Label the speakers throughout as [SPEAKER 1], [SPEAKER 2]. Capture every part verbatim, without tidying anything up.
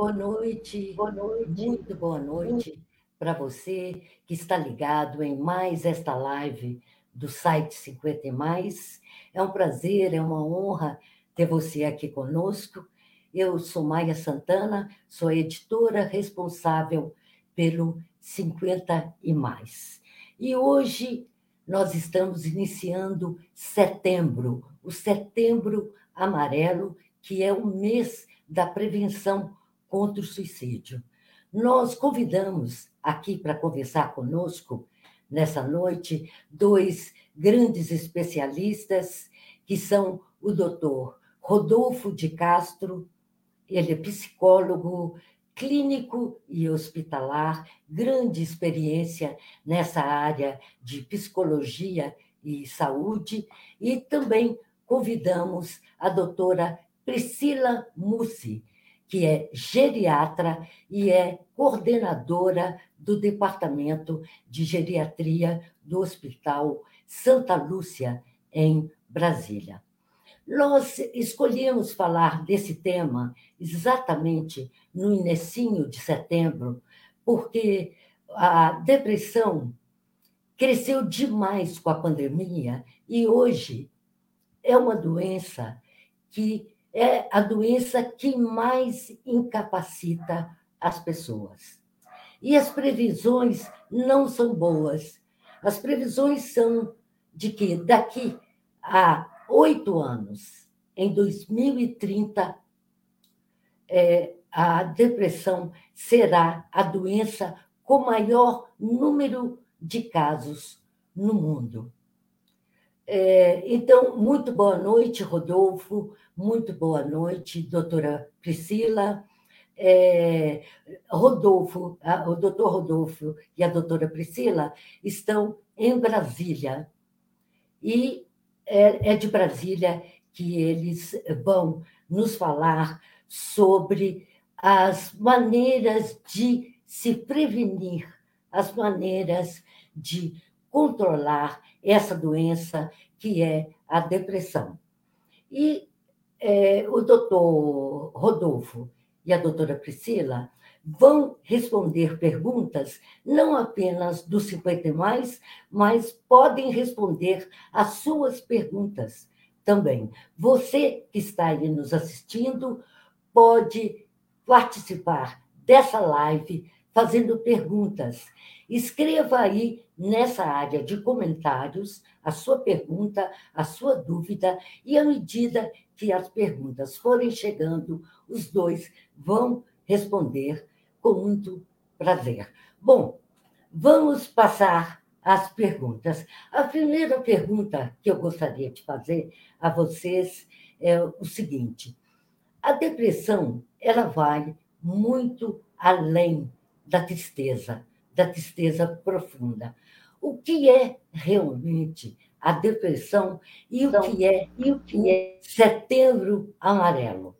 [SPEAKER 1] Boa noite,
[SPEAKER 2] Boa noite.
[SPEAKER 1] muito boa noite para você que está ligado em mais esta live do site cinquenta e mais. É um prazer, é uma honra ter você aqui conosco. Eu sou Maia Santana, sou editora responsável pelo cinquenta e mais. E hoje nós estamos iniciando setembro, o Setembro Amarelo, que é o mês da prevenção contra o suicídio. Nós convidamos aqui para conversar conosco, nessa noite, dois grandes especialistas, que são o doutor Rodolfo de Castro, ele é psicólogo, clínico e hospitalar, grande experiência nessa área de psicologia e saúde, e também convidamos a doutora Priscila Mussi, que é geriatra e é coordenadora do Departamento de Geriatria do Hospital Santa Lúcia, em Brasília. Nós escolhemos falar desse tema exatamente no inicinho de setembro, porque a depressão cresceu demais com a pandemia e hoje é uma doença que é a doença que mais incapacita as pessoas. E as previsões não são boas. As previsões são de que daqui a oito anos, em dois mil e trinta, é, a depressão será a doença com maior número de casos no mundo. É, então, muito boa noite, Rodolfo, muito boa noite, doutora Priscila. É, Rodolfo, a, o doutor Rodolfo e a doutora Priscila estão em Brasília, e é, é de Brasília que eles vão nos falar sobre as maneiras de se prevenir, as maneiras de controlar essa doença que é a depressão. E é, o doutor Rodolfo e a doutora Priscila vão responder perguntas, não apenas do cinquenta e mais, mas podem responder as suas perguntas também. Você que está aí nos assistindo pode participar dessa live fazendo perguntas. Escreva aí nessa área de comentários a sua pergunta, a sua dúvida, e à medida que as perguntas forem chegando, os dois vão responder com muito prazer. Bom, vamos passar às perguntas. A primeira pergunta que eu gostaria de fazer a vocês é o seguinte: a depressão, ela vai muito além da tristeza, da tristeza profunda. O que é realmente a depressão e o que é, e o que é Setembro Amarelo?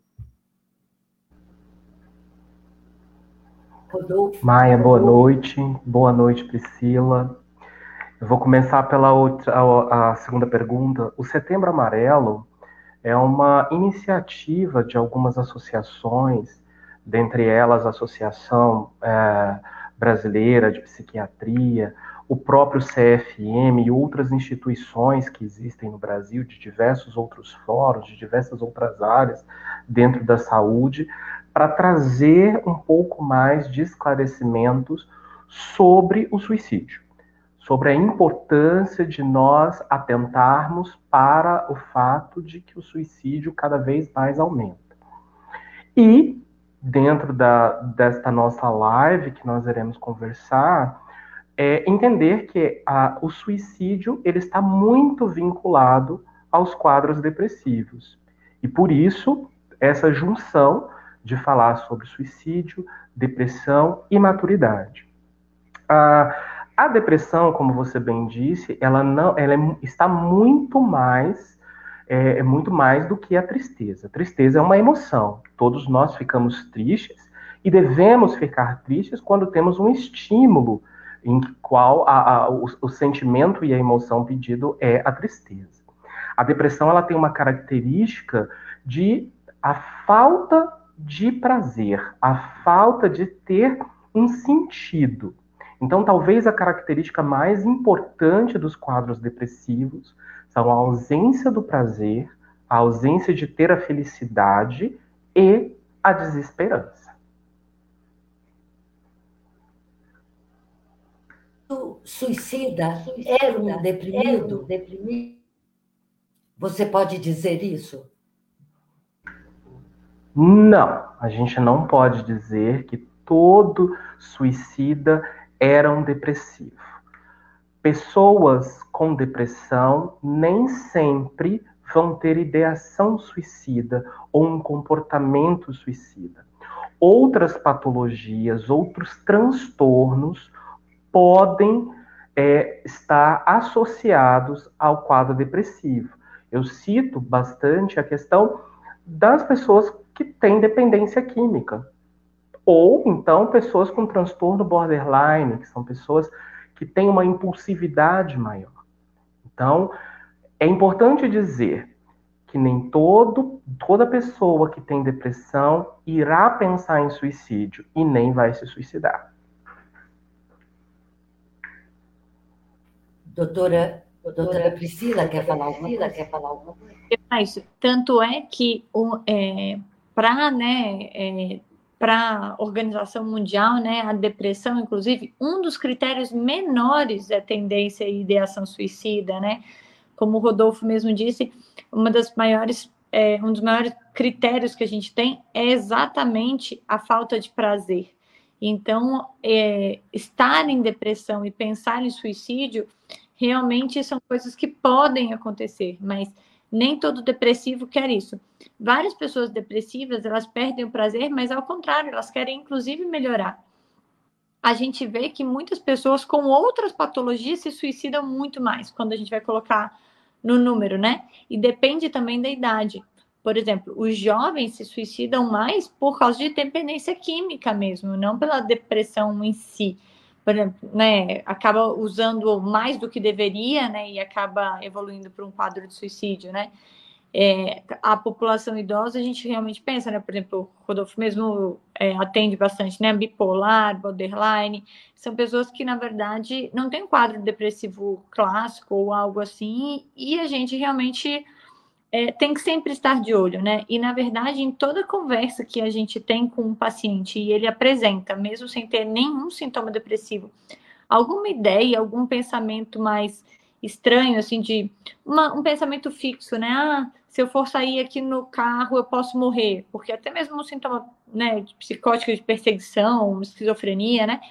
[SPEAKER 3] Rodolfo. Maia, boa noite. Boa noite, Priscila. Eu vou começar pela outra, a, a segunda pergunta. O Setembro Amarelo é uma iniciativa de algumas associações, dentre elas a Associação é, Brasileira de Psiquiatria, o próprio C F M e outras instituições que existem no Brasil, de diversos outros fóruns, de diversas outras áreas dentro da saúde, para trazer um pouco mais de esclarecimentos sobre o suicídio, sobre a importância de nós atentarmos para o fato de que o suicídio cada vez mais aumenta. E, dentro da, desta nossa live que nós iremos conversar, é entender que a, o suicídio ele está muito vinculado aos quadros depressivos. E, por isso, essa junção de falar sobre suicídio, depressão e maturidade. Ah, a depressão, como você bem disse, ela, não, ela é, está muito mais, é, é muito mais do que a tristeza. A tristeza é uma emoção. Todos nós ficamos tristes e devemos ficar tristes quando temos um estímulo em qual a, a, o, o sentimento e a emoção pedido é a tristeza. A depressão ela tem uma característica de a falta de prazer, a falta de ter um sentido. Então, talvez a característica mais importante dos quadros depressivos são a ausência do prazer, a ausência de ter a felicidade e a desesperança.
[SPEAKER 1] O suicida era um deprimido? Você pode dizer isso?
[SPEAKER 3] Não, a gente não pode dizer que todo suicida era um depressivo. Pessoas com depressão nem sempre vão ter ideação suicida ou um comportamento suicida. Outras patologias, outros transtornos podem é, estar associados ao quadro depressivo. Eu cito bastante a questão das pessoas que têm dependência química, ou então pessoas com transtorno borderline, que são pessoas que têm uma impulsividade maior. Então, é importante dizer que nem todo, toda pessoa que tem depressão irá pensar em suicídio e nem vai se suicidar.
[SPEAKER 1] Doutora, doutora Priscila, quer falar alguma coisa? Quer falar alguma coisa?
[SPEAKER 2] Isso. Tanto é que é, para né, é, a Organização Mundial, né, a depressão, inclusive, um dos critérios menores é tendência e ideação suicida, né? Como o Rodolfo mesmo disse, uma das maiores, é, um dos maiores critérios que a gente tem é exatamente a falta de prazer. Então, é, estar em depressão e pensar em suicídio realmente são coisas que podem acontecer, mas nem todo depressivo quer isso. Várias pessoas depressivas, elas perdem o prazer, mas ao contrário, elas querem inclusive melhorar. A gente vê que muitas pessoas com outras patologias se suicidam muito mais, quando a gente vai colocar no número, né? E depende também da idade. Por exemplo, os jovens se suicidam mais por causa de dependência química mesmo, não pela depressão em si. Por exemplo, né, acaba usando mais do que deveria, né, e acaba evoluindo para um quadro de suicídio, né? É, a população idosa, a gente realmente pensa, né? Por exemplo, o Rodolfo mesmo é, atende bastante, né? Bipolar, borderline, são pessoas que, na verdade, não tem um quadro depressivo clássico ou algo assim, e a gente realmente é, tem que sempre estar de olho, né? E, na verdade, em toda conversa que a gente tem com um paciente e ele apresenta, mesmo sem ter nenhum sintoma depressivo, alguma ideia, algum pensamento mais estranho, assim, de uma, um pensamento fixo, né? Ah, se eu for sair aqui no carro, eu posso morrer. Porque até mesmo um sintoma, né, de psicótico, de perseguição, esquizofrenia, né?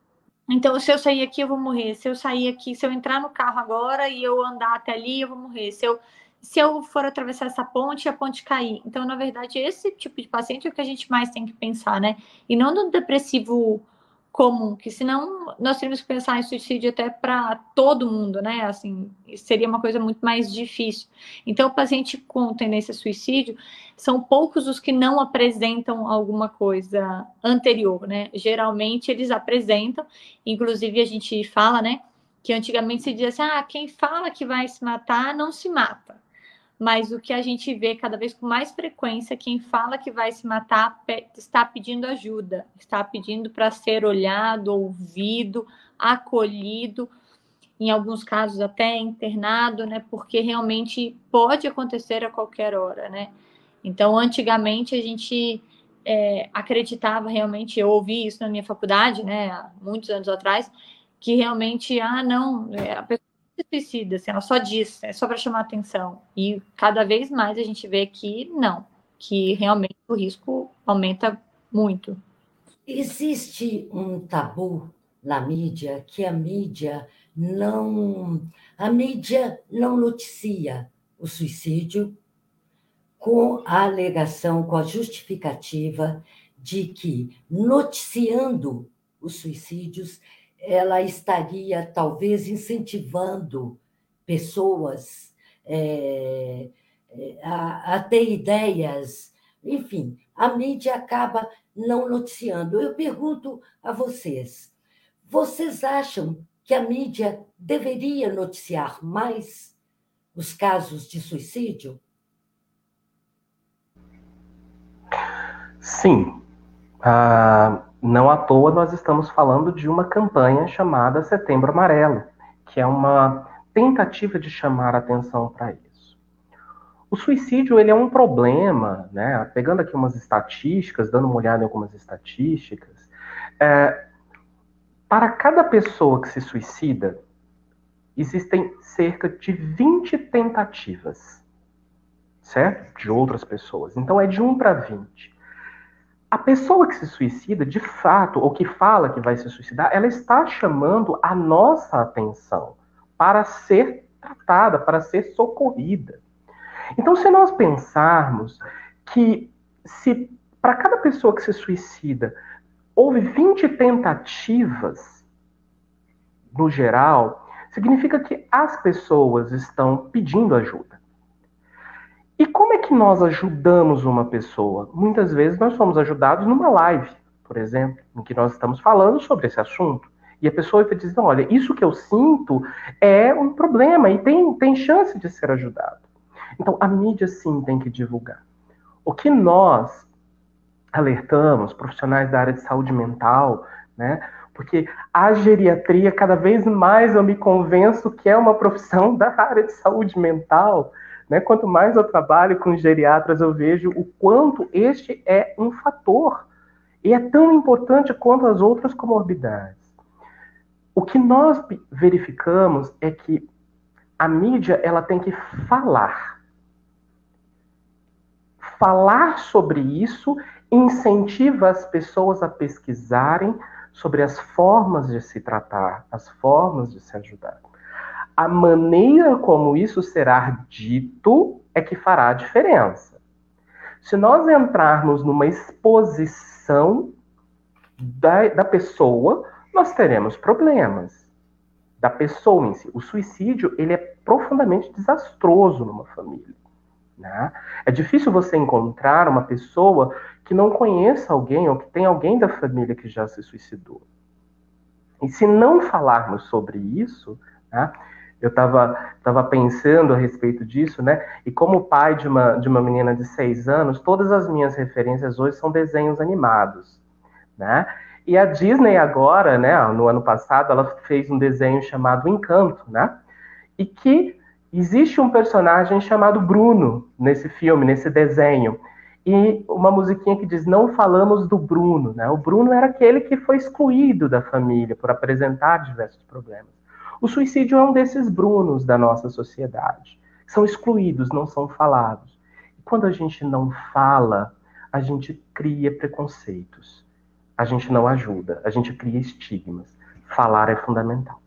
[SPEAKER 2] Então, se eu sair aqui, eu vou morrer. Se eu sair aqui, se eu entrar no carro agora e eu andar até ali, eu vou morrer. Se eu, se eu for atravessar essa ponte, a ponte cair. Então, na verdade, esse tipo de paciente é o que a gente mais tem que pensar, né? E não no depressivo comum, que senão nós teríamos que pensar em suicídio até para todo mundo, né? Assim, seria uma coisa muito mais difícil. Então, o paciente com tendência a suicídio, são poucos os que não apresentam alguma coisa anterior, né? Geralmente eles apresentam, inclusive a gente fala, né, que antigamente se dizia assim, ah, quem fala que vai se matar não se mata. Mas o que a gente vê cada vez com mais frequência, quem fala que vai se matar está pedindo ajuda, está pedindo para ser olhado, ouvido, acolhido, em alguns casos até internado, né? Porque realmente pode acontecer a qualquer hora, né? Então, antigamente a gente é, acreditava realmente, eu ouvi isso na minha faculdade, né, há muitos anos atrás, que realmente, ah, não, a pessoa suicida, assim, ela só diz, é só para chamar atenção. E cada vez mais a gente vê que não, que realmente o risco aumenta muito.
[SPEAKER 1] Existe um tabu na mídia que a mídia não a mídia não noticia o suicídio com a alegação, com a justificativa de que noticiando os suicídios ela estaria talvez incentivando pessoas é, a, a ter ideias, enfim, a mídia acaba não noticiando. Eu pergunto a vocês, vocês acham que a mídia deveria noticiar mais os casos de suicídio?
[SPEAKER 3] Sim. Ah, não à toa nós estamos falando de uma campanha chamada Setembro Amarelo, que é uma tentativa de chamar a atenção para isso. O suicídio, ele é um problema, né? Pegando aqui umas estatísticas, dando uma olhada em algumas estatísticas, é, para cada pessoa que se suicida, existem cerca de vinte tentativas, certo? De outras pessoas. Então é de um para vinte. A pessoa que se suicida, de fato, ou que fala que vai se suicidar, ela está chamando a nossa atenção para ser tratada, para ser socorrida. Então, se nós pensarmos que se para cada pessoa que se suicida houve vinte tentativas, no geral, significa que as pessoas estão pedindo ajuda. E como é que nós ajudamos uma pessoa? Muitas vezes nós somos ajudados numa live, por exemplo, em que nós estamos falando sobre esse assunto. E a pessoa vai dizer, olha, isso que eu sinto é um problema e tem, tem chance de ser ajudado. Então, a mídia, sim, tem que divulgar. O que nós alertamos, profissionais da área de saúde mental, né? Porque a geriatria, cada vez mais eu me convenço que é uma profissão da área de saúde mental, né? Quanto mais eu trabalho com geriatras, eu vejo o quanto este é um fator. E é tão importante quanto as outras comorbidades. O que nós verificamos é que a mídia, ela tem que falar. Falar sobre isso incentiva as pessoas a pesquisarem sobre as formas de se tratar, as formas de se ajudar. A maneira como isso será dito é que fará a diferença. Se nós entrarmos numa exposição da, da pessoa, nós teremos problemas. Da pessoa em si. O suicídio, ele é profundamente desastroso numa família. Né? É difícil você encontrar uma pessoa que não conheça alguém ou que tem alguém da família que já se suicidou. E se não falarmos sobre isso, né, eu estava tava pensando a respeito disso, né? E como pai de uma, de uma menina de seis anos, todas as minhas referências hoje são desenhos animados, né? E a Disney agora, né, no ano passado, ela fez um desenho chamado Encanto, né? E que existe um personagem chamado Bruno nesse filme, nesse desenho. E uma musiquinha que diz, não falamos do Bruno, né? O Bruno era aquele que foi excluído da família por apresentar diversos problemas. O suicídio é um desses Brunos da nossa sociedade. São excluídos, não são falados. E quando a gente não fala, a gente cria preconceitos. A gente não ajuda, a gente cria estigmas. Falar é fundamental.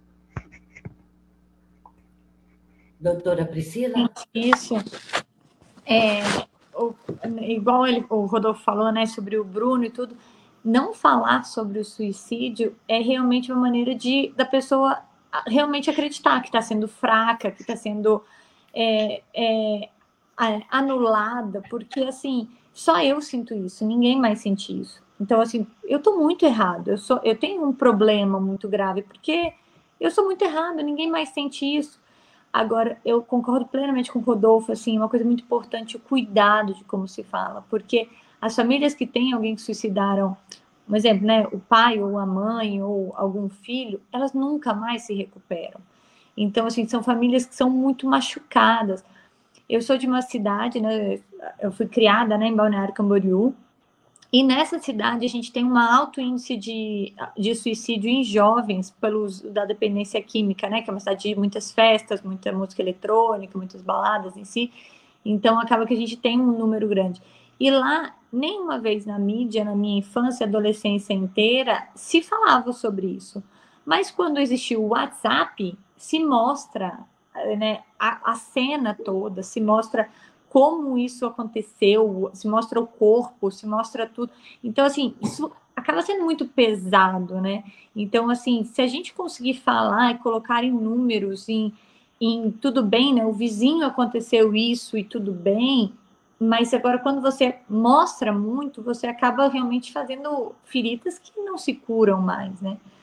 [SPEAKER 1] Doutora Priscila?
[SPEAKER 2] Isso. É, o, igual ele, o Rodolfo falou, né, sobre o Bruno e tudo, não falar sobre o suicídio é realmente uma maneira de da pessoa realmente acreditar que está sendo fraca, que está sendo é, é, anulada, porque, assim, só eu sinto isso, ninguém mais sente isso. Então, assim, eu estou muito errado, eu, sou, eu tenho um problema muito grave, porque eu sou muito errado, ninguém mais sente isso. Agora, eu concordo plenamente com o Rodolfo, assim, uma coisa muito importante, o cuidado de como se fala, porque as famílias que têm alguém que suicidaram, um exemplo, né, o pai ou a mãe ou algum filho, elas nunca mais se recuperam. Então, assim, são famílias que são muito machucadas. Eu sou de uma cidade, né, eu fui criada, né, em Balneário Camboriú, e nessa cidade a gente tem um alto índice de, de suicídio em jovens pelos, da dependência química, né? Que é uma cidade de muitas festas, muita música eletrônica, muitas baladas em si. Então, acaba que a gente tem um número grande. E lá, nenhuma vez na mídia, na minha infância e adolescência inteira, se falava sobre isso. Mas quando existiu o WhatsApp, se mostra, né, a, a cena toda, se mostra como isso aconteceu, se mostra o corpo, se mostra tudo. Então, assim, isso acaba sendo muito pesado, né? Então, assim, se a gente conseguir falar e colocar em números, em, em tudo bem, né? O vizinho aconteceu isso e tudo bem, mas agora quando você mostra muito, você acaba realmente fazendo feridas que não se curam mais, né?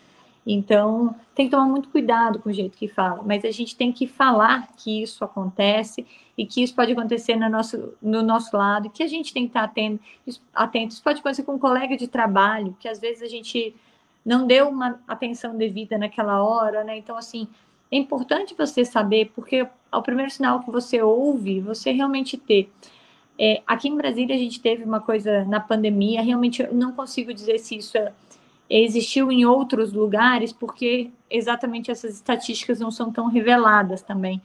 [SPEAKER 2] Então, tem que tomar muito cuidado com o jeito que fala, mas a gente tem que falar que isso acontece e que isso pode acontecer no nosso, no nosso lado, que a gente tem que estar atento, atento. Isso pode acontecer com um colega de trabalho, que às vezes a gente não deu uma atenção devida naquela hora, né? Então, assim, é importante você saber, porque ao primeiro sinal que você ouve, você realmente ter. É, aqui em Brasília, a gente teve uma coisa na pandemia, realmente eu não consigo dizer se isso é existiu em outros lugares, porque exatamente essas estatísticas não são tão reveladas também.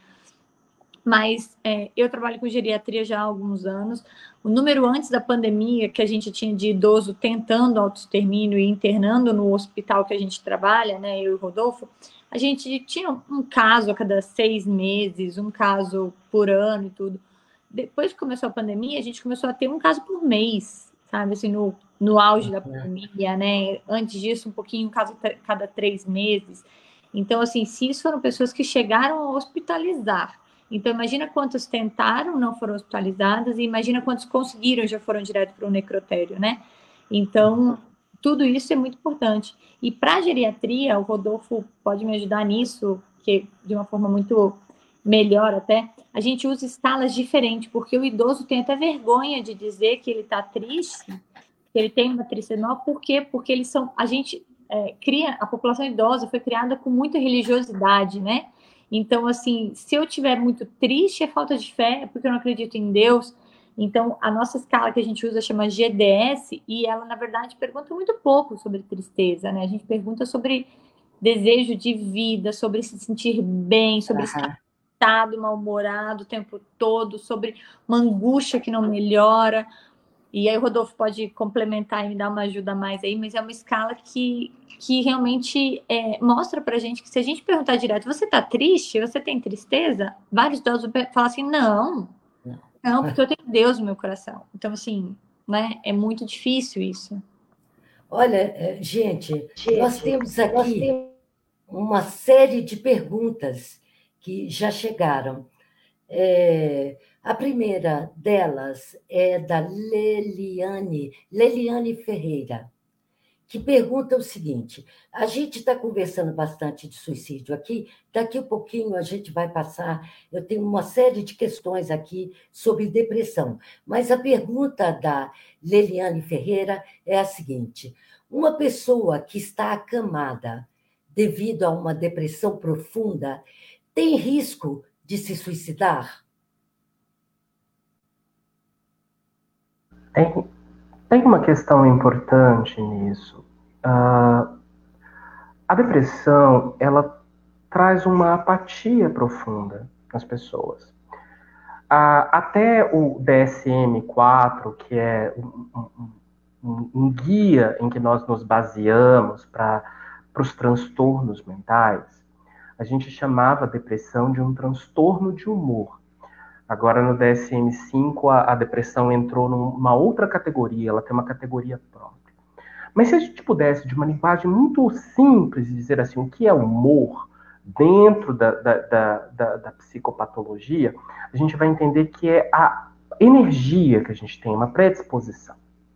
[SPEAKER 2] Mas é, eu trabalho com geriatria já há alguns anos. O número antes da pandemia que a gente tinha de idoso tentando autoextermínio e internando no hospital que a gente trabalha, né, eu e o Rodolfo, a gente tinha um caso a cada seis meses, um caso por ano e tudo. Depois que começou a pandemia, a gente começou a ter um caso por mês, sabe, assim, no, no auge da pandemia, né? Antes disso, um pouquinho, um caso a cada três meses. Então, assim, se isso foram pessoas que chegaram a hospitalizar. Então, imagina quantos tentaram, não foram hospitalizadas, e imagina quantos conseguiram, já foram direto para o necrotério, né? Então, tudo isso é muito importante. E para a geriatria, o Rodolfo pode me ajudar nisso, que de uma forma muito melhor até, a gente usa escalas diferentes, porque o idoso tem até vergonha de dizer que ele está triste, que ele tem uma tristeza maior. Por quê? Porque eles são, a gente é, cria, a população idosa foi criada com muita religiosidade, né? Então, assim, se eu estiver muito triste, é falta de fé, é porque eu não acredito em Deus. Então, a nossa escala que a gente usa chama G D S, e ela, na verdade, pergunta muito pouco sobre tristeza, né? A gente pergunta sobre desejo de vida, sobre se sentir bem, sobre estar mal-humorado o tempo todo, sobre uma angústia que não melhora. E aí o Rodolfo pode complementar e me dar uma ajuda mais aí, mas é uma escala que, que realmente é, mostra pra gente que se a gente perguntar direto, você tá triste? Você tem tristeza? Vários idosos falam assim, não, não, porque eu tenho Deus no meu coração. Então, assim, né, é muito difícil isso.
[SPEAKER 1] Olha, gente, gente nós temos aqui nós temos... uma série de perguntas que já chegaram. É, a primeira delas é da Leliane, Leliane Ferreira, que pergunta o seguinte: a gente está conversando bastante de suicídio aqui, daqui a pouquinho a gente vai passar, eu tenho uma série de questões aqui sobre depressão, mas a pergunta da Leliane Ferreira é a seguinte: uma pessoa que está acamada devido a uma depressão profunda tem risco de se suicidar?
[SPEAKER 3] Tem, tem uma questão importante nisso. Uh, a depressão, ela traz uma apatia profunda nas pessoas. Uh, até o D S M quatro, que é um, um, um, um guia em que nós nos baseamos para os transtornos mentais, a gente chamava a depressão de um transtorno de humor. Agora, no D S M cinco, a, a depressão entrou numa outra categoria, ela tem uma categoria própria. Mas se a gente pudesse, de uma linguagem muito simples, dizer assim, o que é humor dentro da, da, da, da, da psicopatologia, a gente vai entender que é a energia que a gente tem, uma predisposição.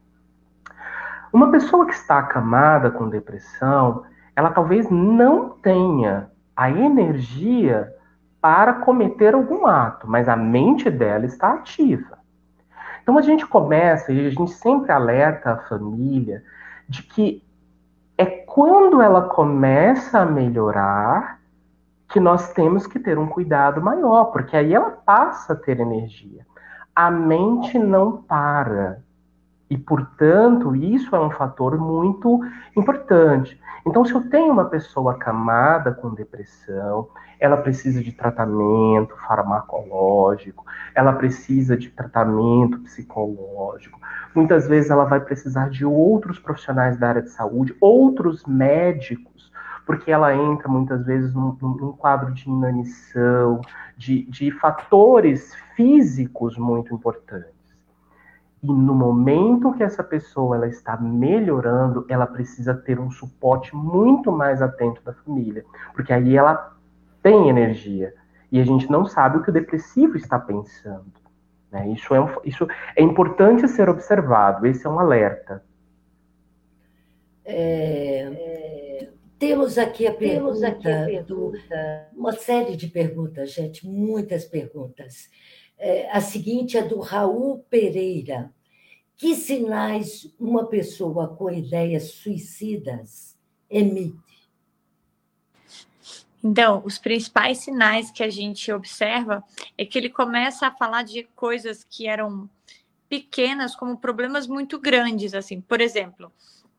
[SPEAKER 3] Uma pessoa que está acamada com depressão, ela talvez não tenha a energia para cometer algum ato, mas a mente dela está ativa. Então a gente começa, e a gente sempre alerta a família de que é quando ela começa a melhorar que nós temos que ter um cuidado maior, porque aí ela passa a ter energia. A mente não para. E, portanto, isso é um fator muito importante. Então, se eu tenho uma pessoa acamada com depressão, ela precisa de tratamento farmacológico, ela precisa de tratamento psicológico. Muitas vezes ela vai precisar de outros profissionais da área de saúde, outros médicos, porque ela entra muitas vezes num, num quadro de inanição, de, de fatores físicos muito importantes. E no momento que essa pessoa ela está melhorando, ela precisa ter um suporte muito mais atento da família. Porque aí ela tem energia. E a gente não sabe o que o depressivo está pensando. Né? Isso, é um, isso é importante ser observado. Esse é um alerta.
[SPEAKER 1] É, Temos aqui a
[SPEAKER 2] Temos
[SPEAKER 1] pergunta,
[SPEAKER 2] aqui a
[SPEAKER 1] do,
[SPEAKER 2] pergunta.
[SPEAKER 1] uma série de perguntas, gente, muitas perguntas. É, a seguinte é do Raul Pereira. Que sinais uma pessoa com ideias suicidas emite?
[SPEAKER 2] Então, os principais sinais que a gente observa é que ele começa a falar de coisas que eram pequenas como problemas muito grandes, assim. Por exemplo,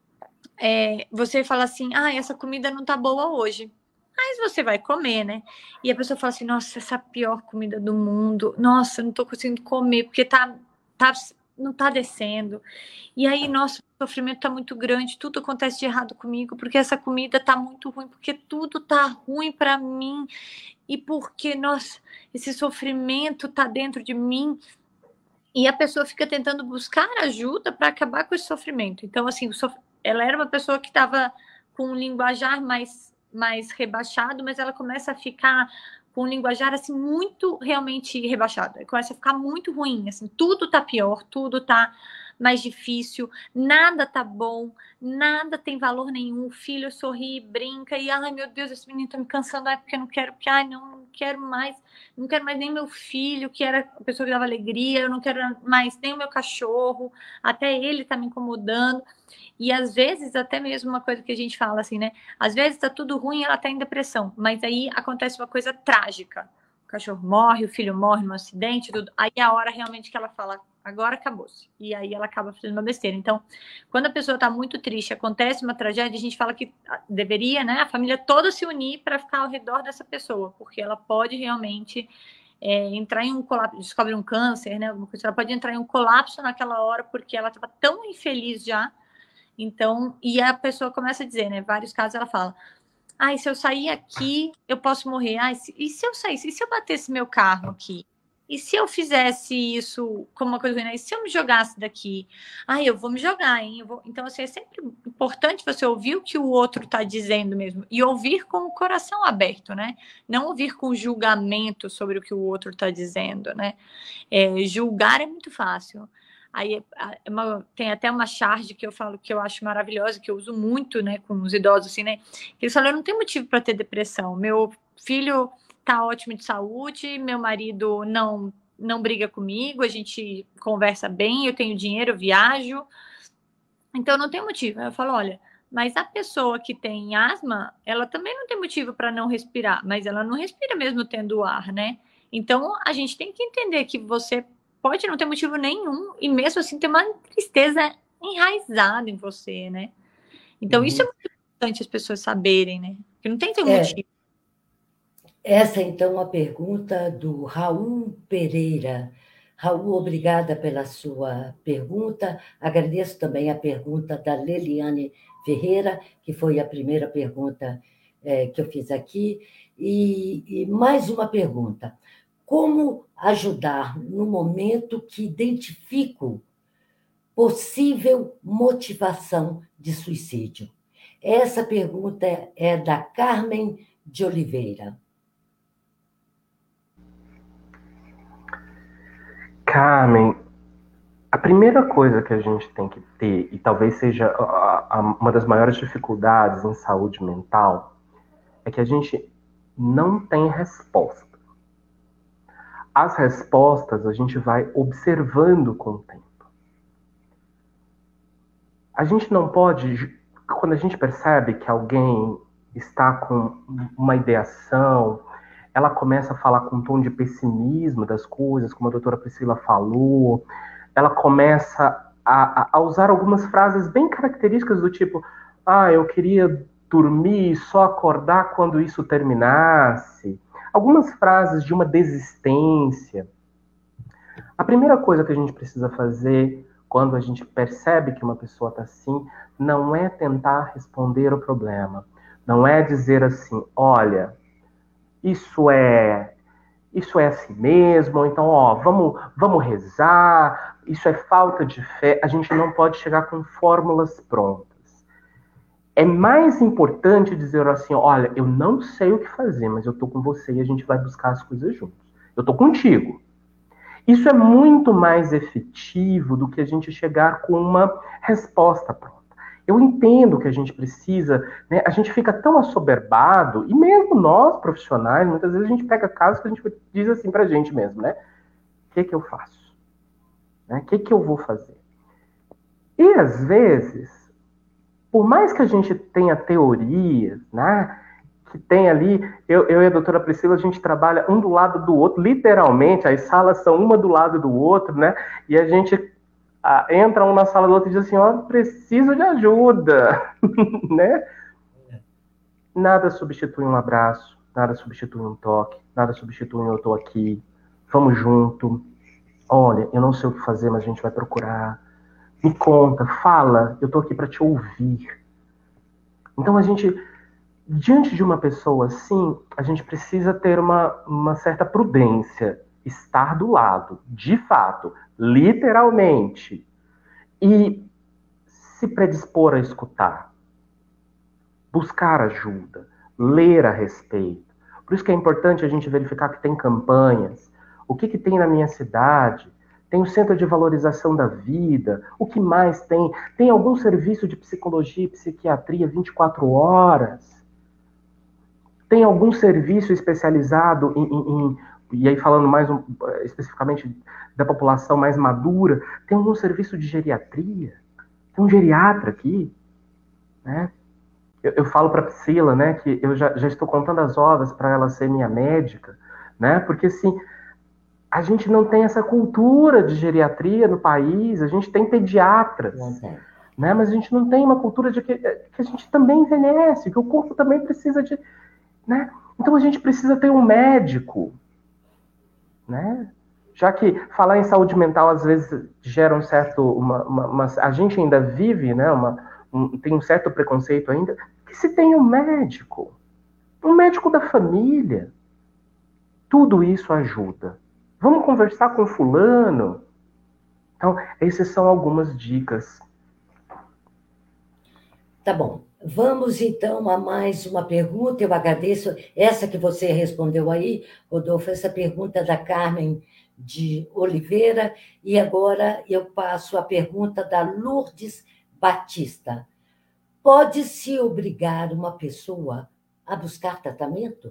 [SPEAKER 2] é, você fala assim, ah, essa comida não tá boa hoje. Mas você vai comer, né? E a pessoa fala assim, nossa, essa é a pior comida do mundo. Nossa, eu não tô conseguindo comer, porque tá, tá, não tá descendo. E aí, nossa, o sofrimento tá muito grande, tudo acontece de errado comigo, porque essa comida tá muito ruim, porque tudo tá ruim para mim. E porque, nossa, esse sofrimento tá dentro de mim. E a pessoa fica tentando buscar ajuda para acabar com esse sofrimento. Então, assim, ela era uma pessoa que estava com um linguajar mais, mais rebaixado, mas ela começa a ficar com um linguajar, assim, muito realmente rebaixado. Começa a ficar muito ruim, assim, tudo tá pior, tudo tá mais difícil, nada tá bom, nada tem valor nenhum. O filho sorri, brinca e, ai, meu Deus, esse menino tá me cansando, ai, porque eu não quero, porque, ai, não, não quero mais, não quero mais nem meu filho, que era a pessoa que dava alegria, eu não quero mais nem o meu cachorro, até ele tá me incomodando. E às vezes, até mesmo uma coisa que a gente fala assim, né? Às vezes tá tudo ruim, ela tá em depressão, mas aí acontece uma coisa trágica. O cachorro morre, o filho morre num acidente, tudo. Aí é a hora realmente que ela fala, agora acabou-se. E aí ela acaba fazendo uma besteira. Então, quando a pessoa tá muito triste, acontece uma tragédia, a gente fala que deveria, né, a família toda se unir para ficar ao redor dessa pessoa, porque ela pode realmente é, entrar em um colapso, descobre um câncer, né, alguma coisa, ela pode entrar em um colapso naquela hora, porque ela estava tão infeliz já. Então, e a pessoa começa a dizer, né, vários casos ela fala, ai, se eu sair aqui, eu posso morrer. Ai, se, e se eu saísse? E se eu batesse meu carro aqui? E se eu fizesse isso como uma coisa ruim? Né? E se eu me jogasse daqui? Ai, eu vou me jogar, hein? Eu vou... Então, assim, é sempre importante você ouvir o que o outro está dizendo mesmo. E ouvir com o coração aberto, né? Não ouvir com julgamento sobre o que o outro está dizendo, né? É, julgar é muito fácil. Aí é uma, tem até uma charge que eu falo que eu acho maravilhosa, que eu uso muito, né, com os idosos, assim, né? Eles falam, eu não tenho motivo para ter depressão. Meu filho tá ótimo de saúde, meu marido não não briga comigo, a gente conversa bem, eu tenho dinheiro, eu viajo. Então não tem motivo. Aí eu falo, olha, mas a pessoa que tem asma, ela também não tem motivo para não respirar, mas ela não respira mesmo tendo ar, né? Então a gente tem que entender que você pode não ter motivo nenhum e mesmo assim ter uma tristeza enraizada em você, né? Então, uhum. Isso é muito importante as pessoas saberem, né? Que não tem que ter um
[SPEAKER 1] é,
[SPEAKER 2] motivo.
[SPEAKER 1] Essa, então, a pergunta do Raul Pereira. Raul, obrigada pela sua pergunta. Agradeço também a pergunta da Leliane Ferreira, que foi a primeira pergunta é, que eu fiz aqui. E, e mais uma pergunta. Como ajudar no momento que identifico possível motivação de suicídio? Essa pergunta é da Carmen de Oliveira.
[SPEAKER 3] Carmen, a primeira coisa que a gente tem que ter, e talvez seja a, a, uma das maiores dificuldades em saúde mental, é que a gente não tem resposta. As respostas a gente vai observando com o tempo. A gente não pode, quando a gente percebe que alguém está com uma ideação, ela começa a falar com um tom de pessimismo das coisas, como a doutora Priscila falou, ela começa a, a usar algumas frases bem características do tipo, ah, eu queria dormir e só acordar quando isso terminasse. Algumas frases de uma desistência. A primeira coisa que a gente precisa fazer quando a gente percebe que uma pessoa está assim, não é tentar responder o problema. Não é dizer assim, olha, isso é, isso é assim mesmo, então, ó, vamos, vamos rezar, isso é falta de fé. A gente não pode chegar com fórmulas prontas. É mais importante dizer assim, olha, eu não sei o que fazer, mas eu tô com você e a gente vai buscar as coisas juntos. Eu tô contigo. Isso é muito mais efetivo do que a gente chegar com uma resposta pronta. Eu entendo que a gente precisa, né, a gente fica tão assoberbado, e mesmo nós, profissionais, muitas vezes a gente pega casos que a gente diz assim pra gente mesmo, né? O que que eu faço? Né? O que que eu vou fazer? E às vezes, por mais que a gente tenha teorias, né? Que tem ali, eu, eu e a doutora Priscila, a gente trabalha um do lado do outro, literalmente, as salas são uma do lado do outro, né? E a gente ah, entra um na sala do outro e diz assim, ó, oh, preciso de ajuda, né? Nada substitui um abraço, nada substitui um toque, nada substitui um eu tô aqui, vamos junto, olha, eu não sei o que fazer, mas a gente vai procurar, me conta, fala, eu tô aqui para te ouvir. Então a gente, diante de uma pessoa assim, a gente precisa ter uma, uma certa prudência, estar do lado, de fato, literalmente, e se predispor a escutar, buscar ajuda, ler a respeito. Por isso que é importante a gente verificar que tem campanhas, o que, que tem na minha cidade, tem o Centro de Valorização da Vida, o que mais tem? Tem algum serviço de psicologia e psiquiatria vinte e quatro horas? Tem algum serviço especializado em, em, em e aí falando mais um, especificamente da população mais madura, tem algum serviço de geriatria? Tem um geriatra aqui, né? Eu, eu falo para a Priscila, né, que eu já, já estou contando as horas para ela ser minha médica, né? Porque assim, a gente não tem essa cultura de geriatria no país, a gente tem pediatras, uhum. né? Mas a gente não tem uma cultura de que, que a gente também envelhece, que o corpo também precisa de... Né? Então a gente precisa ter um médico, né? Já que falar em saúde mental às vezes gera um certo... Uma, uma, uma, a gente ainda vive, né? Uma, um, tem um certo preconceito ainda, que se tem um médico, um médico da família, tudo isso ajuda. Vamos conversar com fulano. Então, essas são algumas dicas.
[SPEAKER 1] Tá bom. Vamos, então, a mais uma pergunta. Eu agradeço essa que você respondeu aí, Rodolfo, essa pergunta da Carmen de Oliveira. E agora eu passo a pergunta da Lourdes Batista. Pode-se obrigar uma pessoa a buscar tratamento?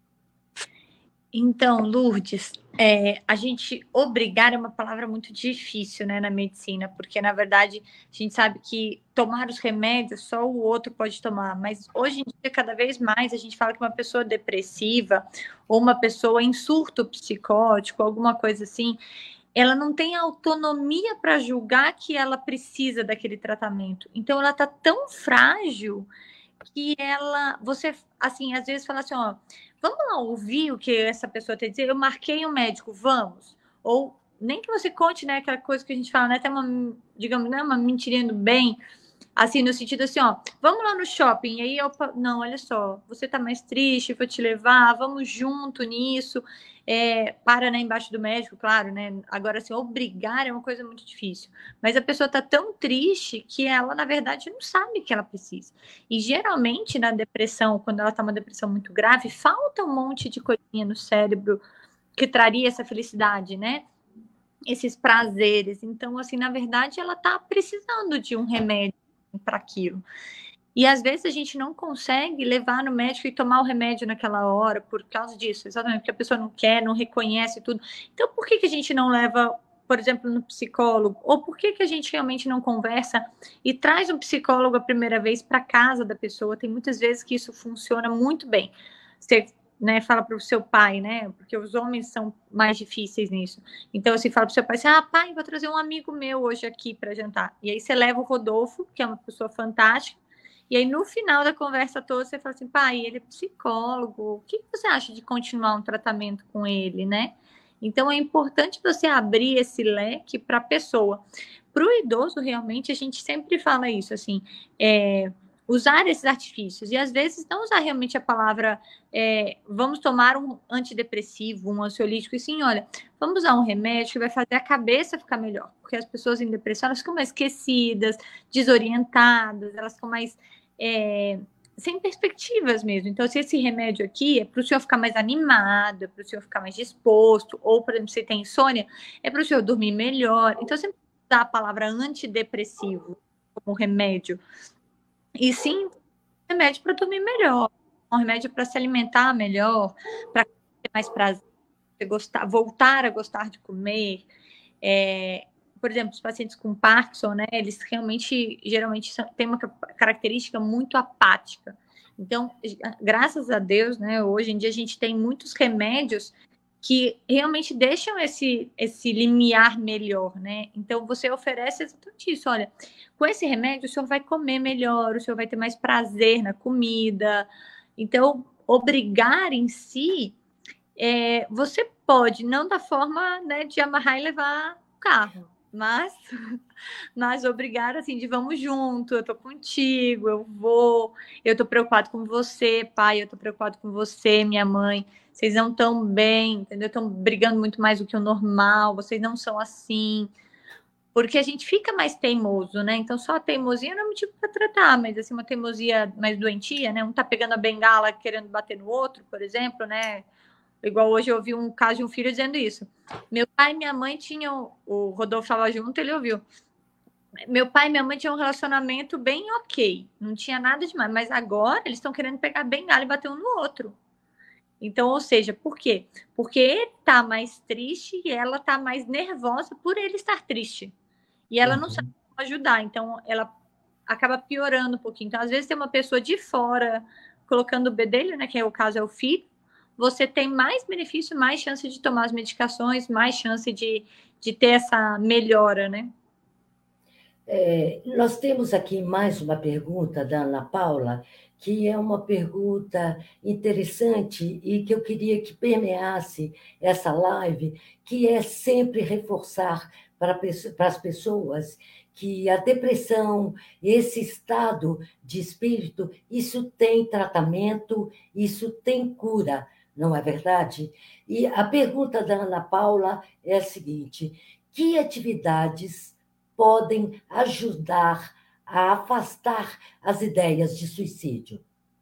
[SPEAKER 2] Então, Lourdes, é, a gente obrigar é uma palavra muito difícil, né, na medicina, porque, na verdade, a gente sabe que tomar os remédios só o outro pode tomar, mas hoje em dia, cada vez mais, a gente fala que uma pessoa depressiva ou uma pessoa em surto psicótico, alguma coisa assim, ela não tem autonomia para julgar que ela precisa daquele tratamento. Então, ela está tão frágil que ela, você, assim, às vezes fala assim, ó, vamos lá ouvir o que essa pessoa tem a dizer, eu marquei um médico, vamos. Ou nem que você conte, né, aquela coisa que a gente fala, né, até uma, digamos, né, uma mentirinha do bem, assim, no sentido assim, ó, vamos lá no shopping, e aí eu, não, olha só, você tá mais triste, vou te levar, vamos junto nisso, é, para, né, embaixo do médico, claro, né, agora, assim, obrigar é uma coisa muito difícil, mas a pessoa tá tão triste que ela, na verdade, não sabe que ela precisa, e geralmente, na depressão, quando ela tá uma depressão muito grave, falta um monte de coisinha no cérebro que traria essa felicidade, né, esses prazeres, então, assim, na verdade, ela tá precisando de um remédio para aquilo. E às vezes a gente não consegue levar no médico e tomar o remédio naquela hora por causa disso, exatamente, porque a pessoa não quer, não reconhece tudo. Então, por que que a gente não leva, por exemplo, no psicólogo? Ou por que que a gente realmente não conversa e traz um psicólogo a primeira vez para casa da pessoa? Tem muitas vezes que isso funciona muito bem. Você, né, fala para o seu pai, né? Porque os homens são mais difíceis nisso. Então, você fala para o seu pai assim, ah, pai, vou trazer um amigo meu hoje aqui para jantar. E aí você leva o Rodolfo, que é uma pessoa fantástica, e aí no final da conversa toda você fala assim, pai, ele é psicólogo, o que você acha de continuar um tratamento com ele, né? Então, é importante você abrir esse leque para a pessoa. Para o idoso, realmente, a gente sempre fala isso, assim, é... usar esses artifícios, e às vezes não usar realmente a palavra é, vamos tomar um antidepressivo, um ansiolítico, e sim, olha, vamos usar um remédio que vai fazer a cabeça ficar melhor, porque as pessoas em depressão, elas ficam mais esquecidas, desorientadas, elas ficam mais é, sem perspectivas mesmo. Então, se esse remédio aqui é para o senhor ficar mais animado, é para o senhor ficar mais disposto, ou, por exemplo, se tem insônia, é para o senhor dormir melhor. Então, sempre usar a palavra antidepressivo como remédio, e sim remédio para dormir melhor, um remédio para se alimentar melhor, para ter mais prazer, gostar, voltar a gostar de comer. É, por exemplo, os pacientes com Parkinson, né, eles realmente, geralmente, são, têm uma característica muito apática. Então, graças a Deus, né, hoje em dia a gente tem muitos remédios que realmente deixam esse, esse limiar melhor, né? Então, você oferece exatamente isso. Olha, com esse remédio, o senhor vai comer melhor, o senhor vai ter mais prazer na comida. Então, obrigar em si, é, você pode, não da forma, né, de amarrar e levar o carro, mas, mas obrigar, assim, de vamos junto, eu tô contigo, eu vou, eu tô preocupado com você, pai, eu tô preocupado com você, minha mãe, vocês não estão bem, entendeu? Estão brigando muito mais do que o normal, vocês não são assim, porque a gente fica mais teimoso, né? Então, só a teimosia não é motivo para tratar, mas, assim, uma teimosia mais doentia, né? Um tá pegando a bengala querendo bater no outro, por exemplo, né? Igual hoje eu ouvi um caso de um filho dizendo isso. Meu pai e minha mãe tinham... O Rodolfo estava junto, ele ouviu. Meu pai e minha mãe tinham um relacionamento bem ok. Não tinha nada demais. Mas agora eles estão querendo pegar a bengala e bater um no outro. Então, ou seja, por quê? Porque ele tá mais triste e ela tá mais nervosa por ele estar triste. E ela uhum. não sabe como ajudar. Então, ela acaba piorando um pouquinho. Então, às vezes tem uma pessoa de fora colocando o bedelho, né? Que é o caso é o filho. Você tem mais benefício, mais chance de tomar as medicações, mais chance de, de ter essa melhora, né?
[SPEAKER 1] É, nós temos aqui mais uma pergunta da Ana Paula, que é uma pergunta interessante e que eu queria que permeasse essa live, que é sempre reforçar para, para as pessoas que a depressão, esse estado de espírito, isso tem tratamento, isso tem cura. Não é verdade? E a pergunta da Ana Paula é a seguinte: que atividades podem ajudar a afastar as ideias de suicídio?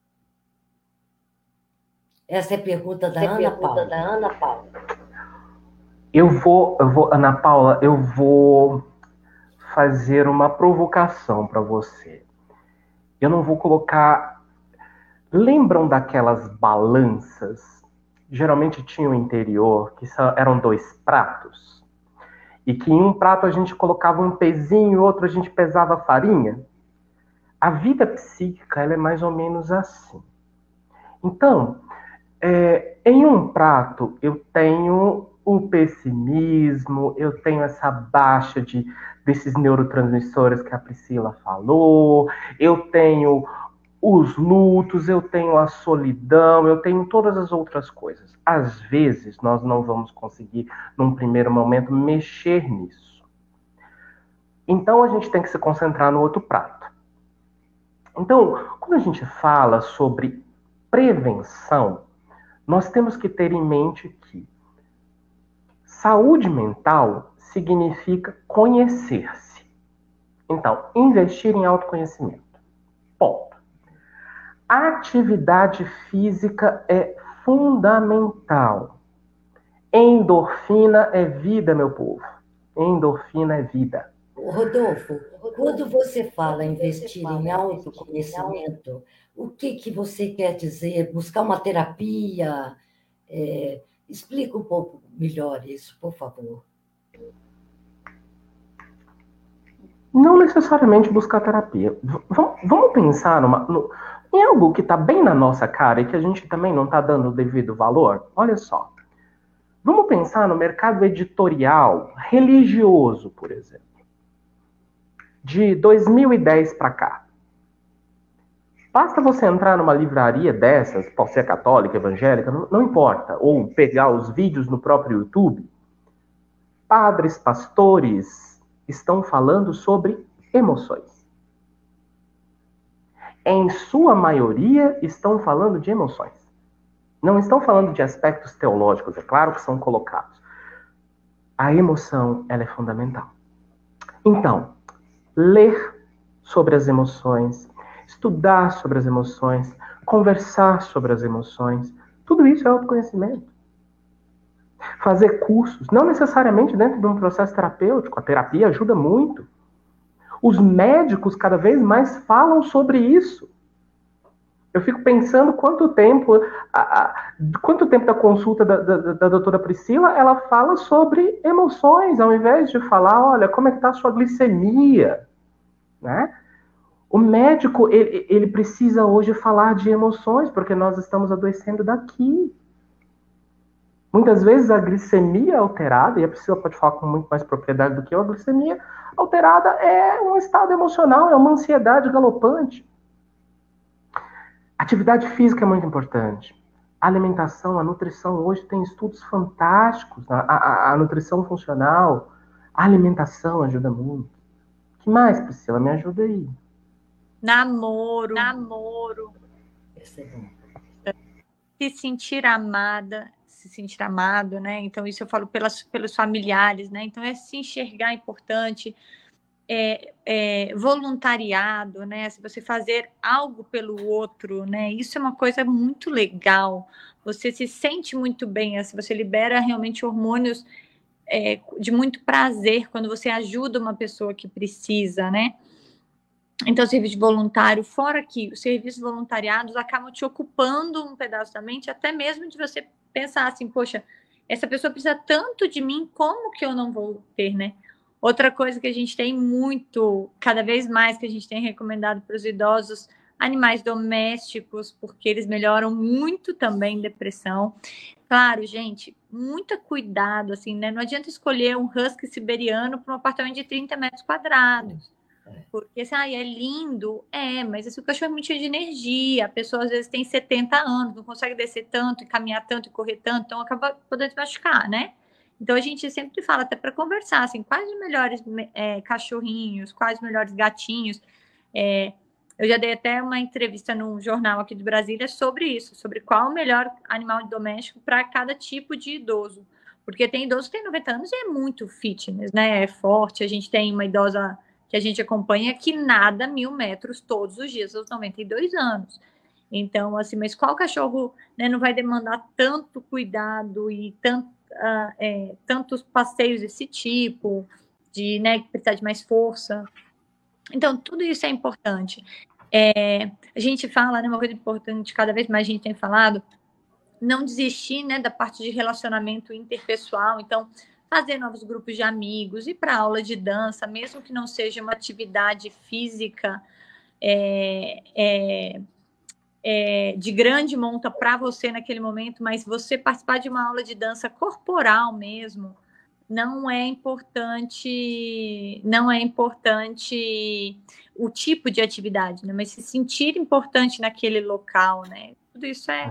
[SPEAKER 1] Essa é a pergunta da, Ana, pergunta Paula. da Ana Paula.
[SPEAKER 3] Eu vou, eu vou, Ana Paula, eu vou fazer uma provocação para você. Eu não vou colocar... Lembram daquelas balanças? Geralmente tinha o interior, que eram dois pratos, e que em um prato a gente colocava um pezinho, e outro a gente pesava farinha. A vida psíquica, ela é mais ou menos assim. Então, é, em um prato eu tenho o pessimismo, eu tenho essa baixa de, desses neurotransmissores que a Priscila falou, eu tenho os lutos, eu tenho a solidão, eu tenho todas as outras coisas. Às vezes, nós não vamos conseguir, num primeiro momento, mexer nisso. Então, a gente tem que se concentrar no outro prato. Então, quando a gente fala sobre prevenção, nós temos que ter em mente que saúde mental significa conhecer-se. Então, investir em autoconhecimento. Ponto. A atividade física é fundamental. Endorfina é vida, meu povo. Endorfina é vida.
[SPEAKER 1] Rodolfo, quando você fala em investir em autoconhecimento, o que, que você quer dizer? Buscar uma terapia? É, explica um pouco melhor isso, por favor.
[SPEAKER 3] Não necessariamente buscar terapia. Vamos, vamos pensar numa, no, em algo que está bem na nossa cara e que a gente também não está dando o devido valor. Olha só. Vamos pensar no mercado editorial religioso, por exemplo. De dois mil e dez para cá. Basta você entrar numa livraria dessas, pode ser católica, evangélica, não, não importa, ou pegar os vídeos no próprio YouTube. Padres, pastores estão falando sobre emoções. Em sua maioria, estão falando de emoções. Não estão falando de aspectos teológicos, é claro que são colocados. A emoção, ela é fundamental. Então, ler sobre as emoções, estudar sobre as emoções, conversar sobre as emoções, tudo isso é autoconhecimento. Fazer cursos, não necessariamente dentro de um processo terapêutico, a terapia ajuda muito. Os médicos cada vez mais falam sobre isso. Eu fico pensando quanto tempo, a, a, quanto tempo da consulta da, da, da doutora Priscila, ela fala sobre emoções, ao invés de falar, olha, como é que está a sua glicemia, né? O médico, ele, ele precisa hoje falar de emoções, porque nós estamos adoecendo daqui. Muitas vezes a glicemia alterada, e a Priscila pode falar com muito mais propriedade do que eu, a glicemia alterada é um estado emocional, é uma ansiedade galopante. Atividade física é muito importante. A alimentação, a nutrição, hoje tem estudos fantásticos. A, a, a nutrição funcional, a alimentação ajuda muito. O que mais, Priscila? Me ajuda aí.
[SPEAKER 2] Namoro. Namoro.
[SPEAKER 1] Esse é bom.
[SPEAKER 2] Se sentir amada, se sentir amado, né? Então, isso eu falo pelas, pelos familiares, né? Então, é se enxergar importante. É, é, voluntariado, né? Se você fazer algo pelo outro, né? Isso é uma coisa muito legal. Você se sente muito bem, se você libera realmente hormônios é, de muito prazer quando você ajuda uma pessoa que precisa, né? Então, serviço voluntário, fora que os serviços voluntariados acabam te ocupando um pedaço da mente, até mesmo de você pensar assim, poxa, essa pessoa precisa tanto de mim, como que eu não vou ter, né? Outra coisa que a gente tem muito, cada vez mais que a gente tem recomendado para os idosos, animais domésticos, porque eles melhoram muito também depressão. Claro, gente, muito cuidado, assim, né? Não adianta escolher um husky siberiano para um apartamento de trinta metros quadrados. Porque, assim, ah, é lindo, é, mas assim, o cachorro é muito cheio de energia, a pessoa às vezes tem setenta anos, não consegue descer tanto, e caminhar tanto, e correr tanto, então acaba podendo se machucar, né? Então, a gente sempre fala, até para conversar, assim, quais os melhores é, cachorrinhos, quais os melhores gatinhos. É, eu já dei até uma entrevista num jornal aqui de Brasília sobre isso, sobre qual o melhor animal doméstico para cada tipo de idoso. Porque tem idoso que tem noventa anos e é muito fitness, né? É forte. A gente tem uma idosa que a gente acompanha que nada mil metros todos os dias aos noventa e dois anos. Então, assim, mas qual cachorro, né, não vai demandar tanto cuidado e tanto Uh, é, tantos passeios desse tipo, de, né, precisar de mais força. Então, tudo isso é importante. É, a gente fala, né, uma coisa importante, cada vez mais a gente tem falado, não desistir, né, da parte de relacionamento interpessoal. Então, fazer novos grupos de amigos, ir para aula de dança, mesmo que não seja uma atividade física é, é, É, de grande monta para você naquele momento, mas você participar de uma aula de dança corporal mesmo, não é importante, não é importante o tipo de atividade, né? Mas se sentir importante naquele local, né? Tudo isso é...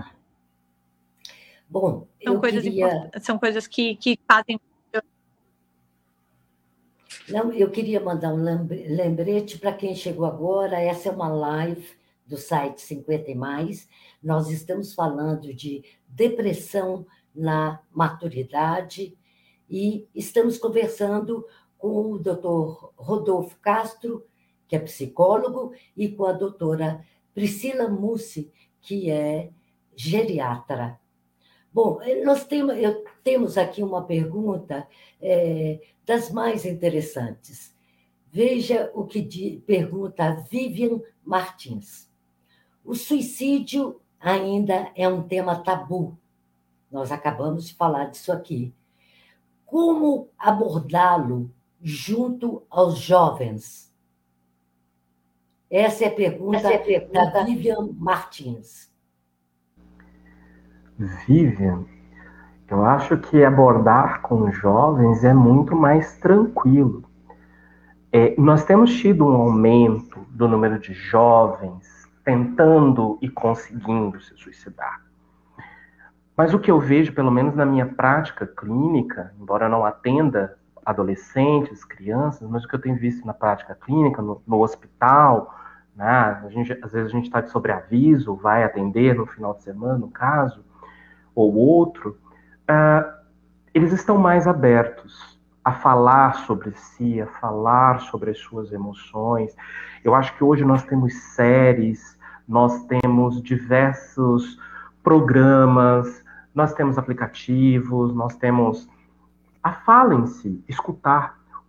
[SPEAKER 1] Bom,
[SPEAKER 2] são
[SPEAKER 1] eu
[SPEAKER 2] coisas
[SPEAKER 1] queria...
[SPEAKER 2] São coisas que, que fazem...
[SPEAKER 1] Não, eu queria mandar um lembrete para quem chegou agora. Essa é uma live do site cinquenta e mais, nós estamos falando de depressão na maturidade e estamos conversando com o doutor Rodolfo Castro, que é psicólogo, e com a doutora Priscila Mussi, que é geriatra. Bom, nós temos, eu, temos aqui uma pergunta é, das mais interessantes. Veja o que de, pergunta a Vivian Martins. O suicídio ainda é um tema tabu. Nós acabamos de falar disso aqui. Como abordá-lo junto aos jovens? Essa é a pergunta, Essa é a pergunta da Vivian Martins.
[SPEAKER 3] Vivian, eu acho que abordar com jovens é muito mais tranquilo. É, nós temos tido um aumento do número de jovens tentando e conseguindo se suicidar. Mas o que eu vejo, pelo menos na minha prática clínica, embora eu não atenda adolescentes, crianças, mas o que eu tenho visto na prática clínica, no, no hospital, né, a gente, às vezes a gente está de sobreaviso, vai atender no final de semana, no caso, ou outro, uh, eles estão mais abertos a falar sobre si, a falar sobre as suas emoções. Eu acho que hoje nós temos séries, nós temos diversos programas, nós temos aplicativos, nós temos a fala em si, escutar.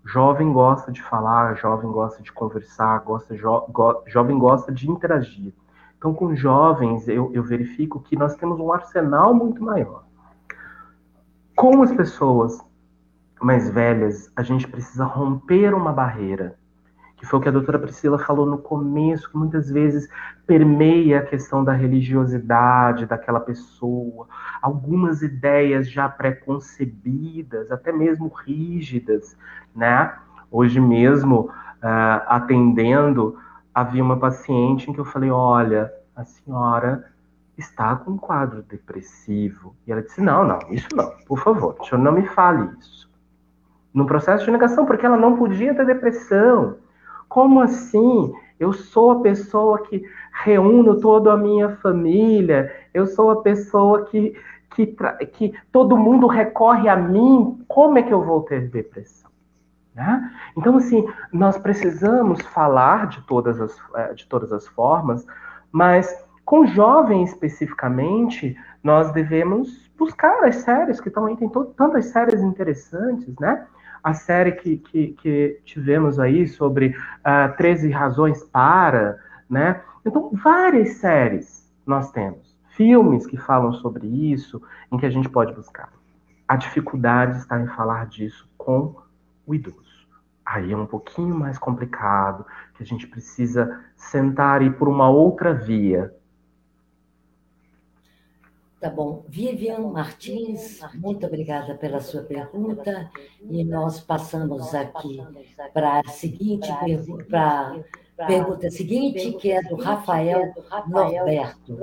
[SPEAKER 3] Jovem gosta de falar, jovem gosta de conversar, gosta, jo, go, jovem gosta de interagir. Então, com jovens, eu, eu verifico que nós temos um arsenal muito maior. Com as pessoas mais velhas, a gente precisa romper uma barreira, que foi o que a doutora Priscila falou no começo, que muitas vezes permeia a questão da religiosidade daquela pessoa, algumas ideias já pré-concebidas, até mesmo rígidas, né? Hoje mesmo, uh, atendendo, havia uma paciente em que eu falei, olha, a senhora está com um quadro depressivo. E ela disse, não, não, isso não, por favor, o senhor não me fale isso. No processo de negação, porque ela não podia ter depressão. Como assim? Eu sou a pessoa que reúno toda a minha família, eu sou a pessoa que, que, que todo mundo recorre a mim, como é que eu vou ter depressão? Né? Então, assim, nós precisamos falar de todas as, de todas as formas, mas com jovem especificamente, nós devemos buscar as séries que estão aí, tem todo, tantas séries interessantes, né? A série que, que, que tivemos aí sobre uh, treze razões para, né? Então, várias séries nós temos. Filmes que falam sobre isso, em que a gente pode buscar. A dificuldade está em falar disso com o idoso. Aí é um pouquinho mais complicado, que a gente precisa sentar e ir por uma outra via.
[SPEAKER 1] Tá bom. Vivian Martins, muito obrigada pela sua pergunta. E nós passamos aqui para a seguinte pergunta, para a pergunta seguinte, que é do Rafael Norberto.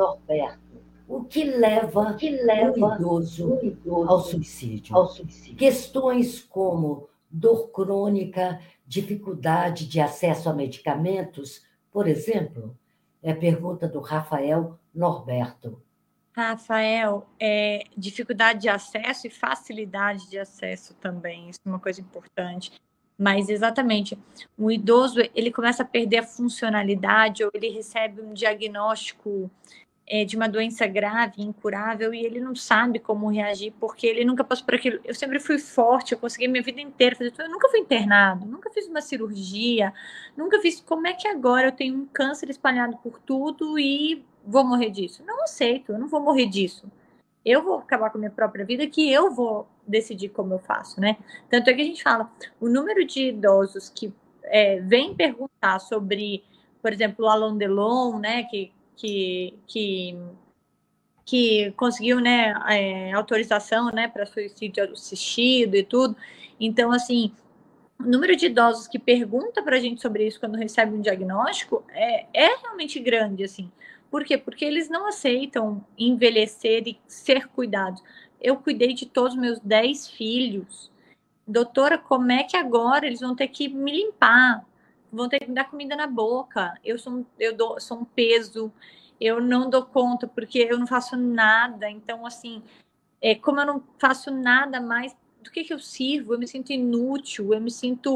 [SPEAKER 1] O que leva o idoso ao suicídio? Questões como dor crônica, dificuldade de acesso a medicamentos, por exemplo? É a pergunta do Rafael Norberto.
[SPEAKER 2] Rafael, é, dificuldade de acesso e facilidade de acesso também, isso é uma coisa importante. Mas, exatamente, o idoso, ele começa a perder a funcionalidade ou ele recebe um diagnóstico é, de uma doença grave, incurável, e ele não sabe como reagir, porque ele nunca passou por aquilo. Eu sempre fui forte, eu consegui minha vida inteira fazer tudo. Eu nunca fui internado, nunca fiz uma cirurgia, nunca fiz... Como é que agora eu tenho um câncer espalhado por tudo e... vou morrer disso? Não aceito, eu não vou morrer disso. Eu vou acabar com a minha própria vida, que eu vou decidir como eu faço, né? Tanto é que a gente fala, o número de idosos que é, vem perguntar sobre, por exemplo, o Alain Delon, né, que, que, que, que conseguiu, né, é, autorização, né, para suicídio assistido e tudo. Então, assim, o número de idosos que pergunta para a gente sobre isso quando recebe um diagnóstico é, é realmente grande, assim. Por quê? Porque eles não aceitam envelhecer e ser cuidados. Eu cuidei de todos os meus dez filhos. Doutora, como é que agora eles vão ter que me limpar? Vão ter que me dar comida na boca? Eu sou, eu dou, sou um peso. Eu não dou conta porque eu não faço nada. Então, assim, é, como eu não faço nada mais, do que, que eu sirvo? Eu me sinto inútil, eu me sinto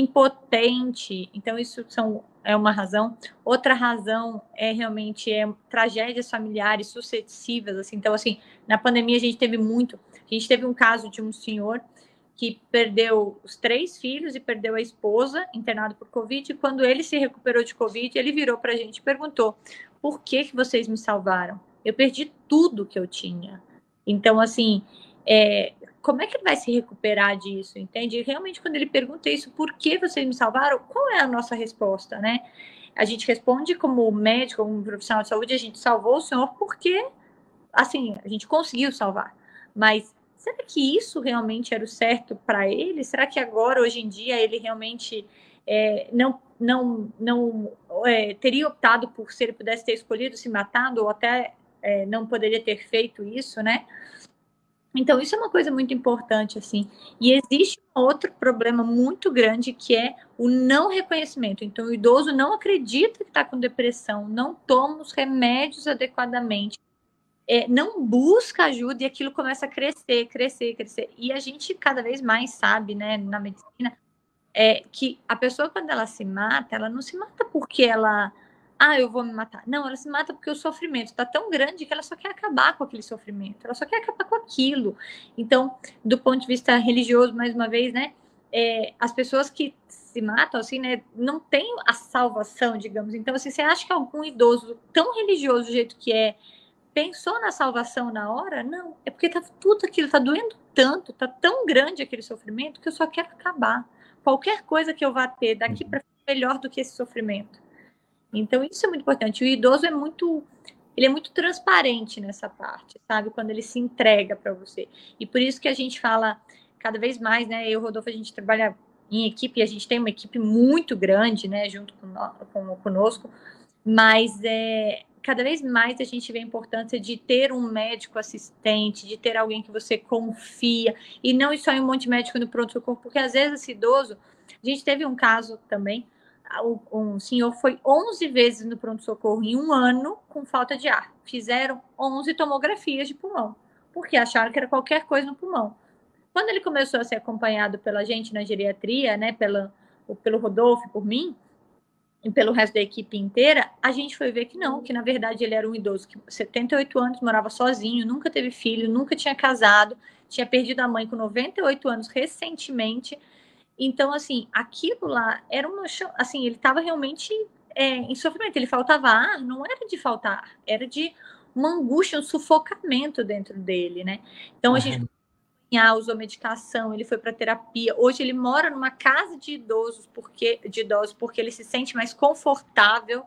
[SPEAKER 2] impotente. Então, isso são, é uma razão. Outra razão é realmente é, tragédias familiares sucessivas. Assim. Então, assim, na pandemia a gente teve muito. A gente teve um caso de um senhor que perdeu os três filhos e perdeu a esposa, internado por Covid. E quando ele se recuperou de Covid, ele virou para a gente e perguntou: por que, que vocês me salvaram? Eu perdi tudo que eu tinha. Então, assim, é, como é que ele vai se recuperar disso, entende? E realmente, quando ele pergunta isso, por que vocês me salvaram? Qual é a nossa resposta, né? A gente responde como médico, como profissional de saúde, a gente salvou o senhor porque, assim, a gente conseguiu salvar. Mas será que isso realmente era o certo para ele? Será que agora, hoje em dia, ele realmente é, não, não, não é, teria optado por, se ele pudesse ter escolhido se matado, ou até é, não poderia ter feito isso, né? Então, isso é uma coisa muito importante, assim. E existe um outro problema muito grande, que é o não reconhecimento. Então, o idoso não acredita que está com depressão, não toma os remédios adequadamente, é, não busca ajuda, e aquilo começa a crescer, crescer, crescer. E a gente cada vez mais sabe, né, na medicina, é, que a pessoa, quando ela se mata, ela não se mata porque ela... ah, eu vou me matar. Não, ela se mata porque o sofrimento está tão grande que ela só quer acabar com aquele sofrimento. Ela só quer acabar com aquilo. Então, do ponto de vista religioso, mais uma vez, né? é, as pessoas que se matam, assim, né, não tem a salvação, digamos. Então, assim, você acha que algum idoso tão religioso do jeito que é, pensou na salvação na hora? Não, é porque tá tudo aquilo, tá doendo tanto, tá tão grande aquele sofrimento que eu só quero acabar. Qualquer coisa que eu vá ter daqui para frente é melhor do que esse sofrimento. Então, isso é muito importante. O idoso é muito, ele é muito transparente nessa parte, sabe? Quando ele se entrega para você. E por isso que a gente fala cada vez mais, né? Eu e o Rodolfo, a gente trabalha em equipe, a gente tem uma equipe muito grande, né? Junto com, com, conosco, mas é, cada vez mais a gente vê a importância de ter um médico assistente, de ter alguém que você confia, e não ir só em um monte de médico no pronto-socorro, porque às vezes esse idoso, a gente teve um caso também, um senhor foi onze vezes no pronto-socorro em um ano com falta de ar. Fizeram onze tomografias de pulmão, porque acharam que era qualquer coisa no pulmão. Quando ele começou a ser acompanhado pela gente na geriatria, né, pela, pelo Rodolfo, por mim, e pelo resto da equipe inteira, a gente foi ver que não, que na verdade ele era um idoso que setenta e oito anos, morava sozinho, nunca teve filho, nunca tinha casado, tinha perdido a mãe com noventa e oito anos recentemente. Então, assim, aquilo lá era uma... Assim, ele estava realmente é, em sofrimento. Ele faltava ar, não era de faltar ar, era de uma angústia, um sufocamento dentro dele, né? Então, a gente usou medicação, ele foi para terapia. Hoje ele mora numa casa de idosos porque, de idosos porque ele se sente mais confortável.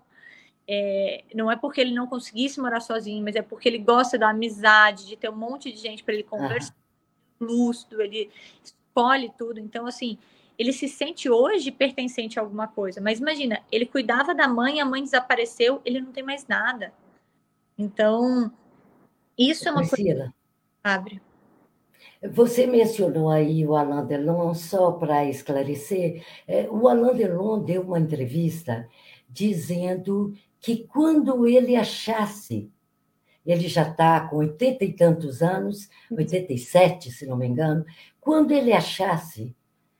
[SPEAKER 2] É, não é porque ele não conseguisse morar sozinho, mas é porque ele gosta da amizade, de ter um monte de gente para ele conversar, uhum. lúcido, ele escolhe tudo. Então, assim, ele se sente hoje pertencente a alguma coisa. Mas imagina, ele cuidava da mãe, a mãe desapareceu, ele não tem mais nada. Então, isso é uma
[SPEAKER 1] Priscila,
[SPEAKER 2] coisa que abre.
[SPEAKER 1] Você mencionou aí o Alain Delon, só para esclarecer, o Alain Delon deu uma entrevista dizendo que quando ele achasse, ele já está com oitenta e tantos anos, oitenta e sete, se não me engano, quando ele achasse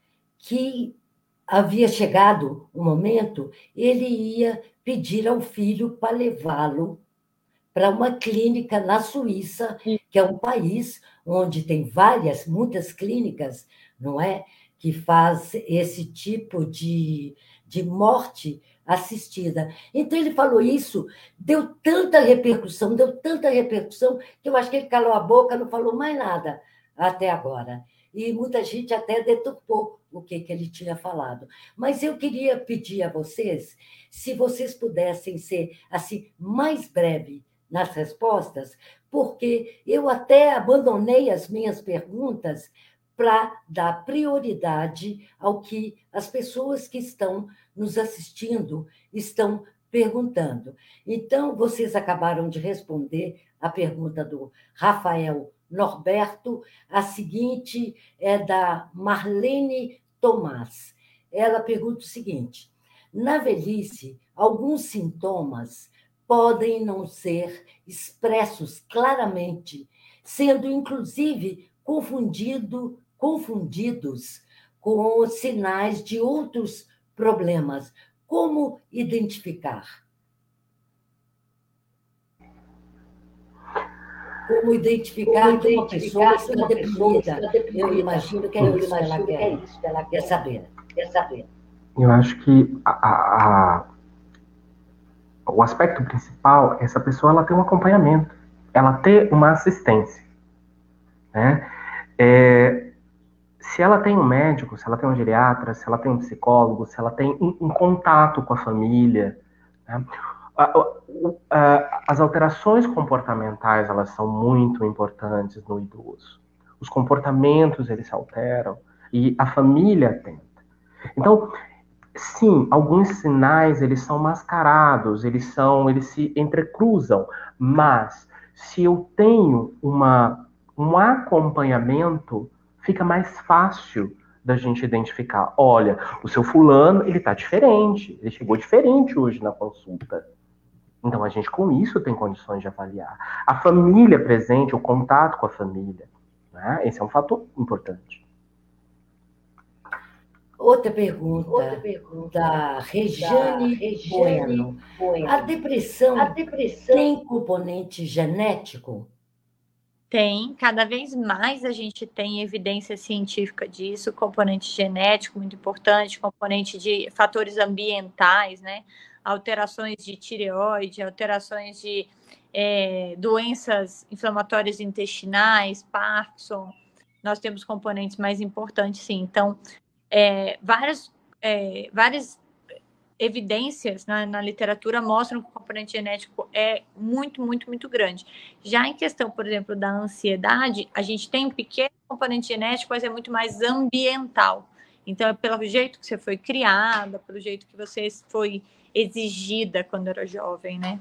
[SPEAKER 1] que havia chegado o momento, ele ia pedir ao filho para levá-lo para uma clínica na Suíça, que é um país onde tem várias, muitas clínicas, não é? Que faz esse tipo de, de morte assistida. Então, ele falou isso, deu tanta repercussão, deu tanta repercussão, que eu acho que ele calou a boca, não falou mais nada até agora. E muita gente até deturpou o que, que ele tinha falado. Mas eu queria pedir a vocês, se vocês pudessem ser assim mais breve nas respostas, porque eu até abandonei as minhas perguntas para dar prioridade ao que as pessoas que estão nos assistindo estão perguntando. Então, vocês acabaram de responder a pergunta do Rafael Norberto. A seguinte é da Marlene Tomás. Ela pergunta o seguinte: na velhice, alguns sintomas podem não ser expressos claramente, sendo inclusive confundido, confundidos com os sinais de outros problemas. Como identificar? Como identificar Como que uma pessoa está deprimida? Eu imagino que é isso que ela quer, ela quer saber. Quer saber.
[SPEAKER 3] Eu acho que a, a, a, o aspecto principal é essa pessoa ela ter um acompanhamento, ela ter uma assistência. Né? É, se ela tem um médico, se ela tem um geriatra, se ela tem um psicólogo, se ela tem um, um contato com a família, né? As alterações comportamentais, elas são muito importantes no idoso. Os comportamentos, eles se alteram e a família atenta. Então, sim, alguns sinais, eles são mascarados, eles são, eles se entrecruzam, mas se eu tenho uma, um acompanhamento, fica mais fácil da gente identificar. Olha, o seu fulano, ele tá diferente, ele chegou diferente hoje na consulta. Então, a gente, com isso, tem condições de avaliar. A família presente, o contato com a família, né? Esse é um fator importante.
[SPEAKER 1] Outra pergunta, Outra pergunta da Regiane, da Regiane Bueno. A depressão, a depressão tem componente genético?
[SPEAKER 2] Tem, cada vez mais a gente tem evidência científica disso, componente genético muito importante, componente de fatores ambientais, né? Alterações de tireoide, alterações de é, doenças inflamatórias intestinais, Parkinson. Nós temos componentes mais importantes, sim. Então, é, várias, é, várias evidências na, na literatura mostram que o componente genético é muito, muito, muito grande. Já em questão, por exemplo, da ansiedade, a gente tem um pequeno componente genético, mas é muito mais ambiental. Então, é pelo jeito que você foi criada, pelo jeito que você foi exigida quando era jovem, né?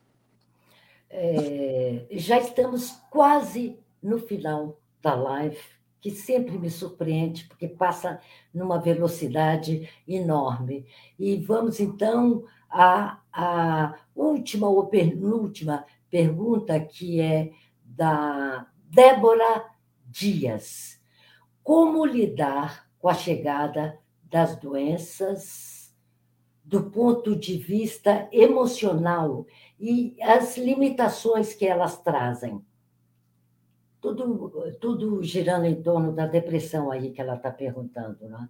[SPEAKER 1] É, já estamos quase no final da live, que sempre me surpreende, porque passa numa velocidade enorme. E vamos, então, à, à última ou penúltima pergunta, que é da Débora Dias. Como lidar com a chegada das doenças do ponto de vista emocional e as limitações que elas trazem? Tudo, tudo girando em torno da depressão aí que ela está perguntando, né?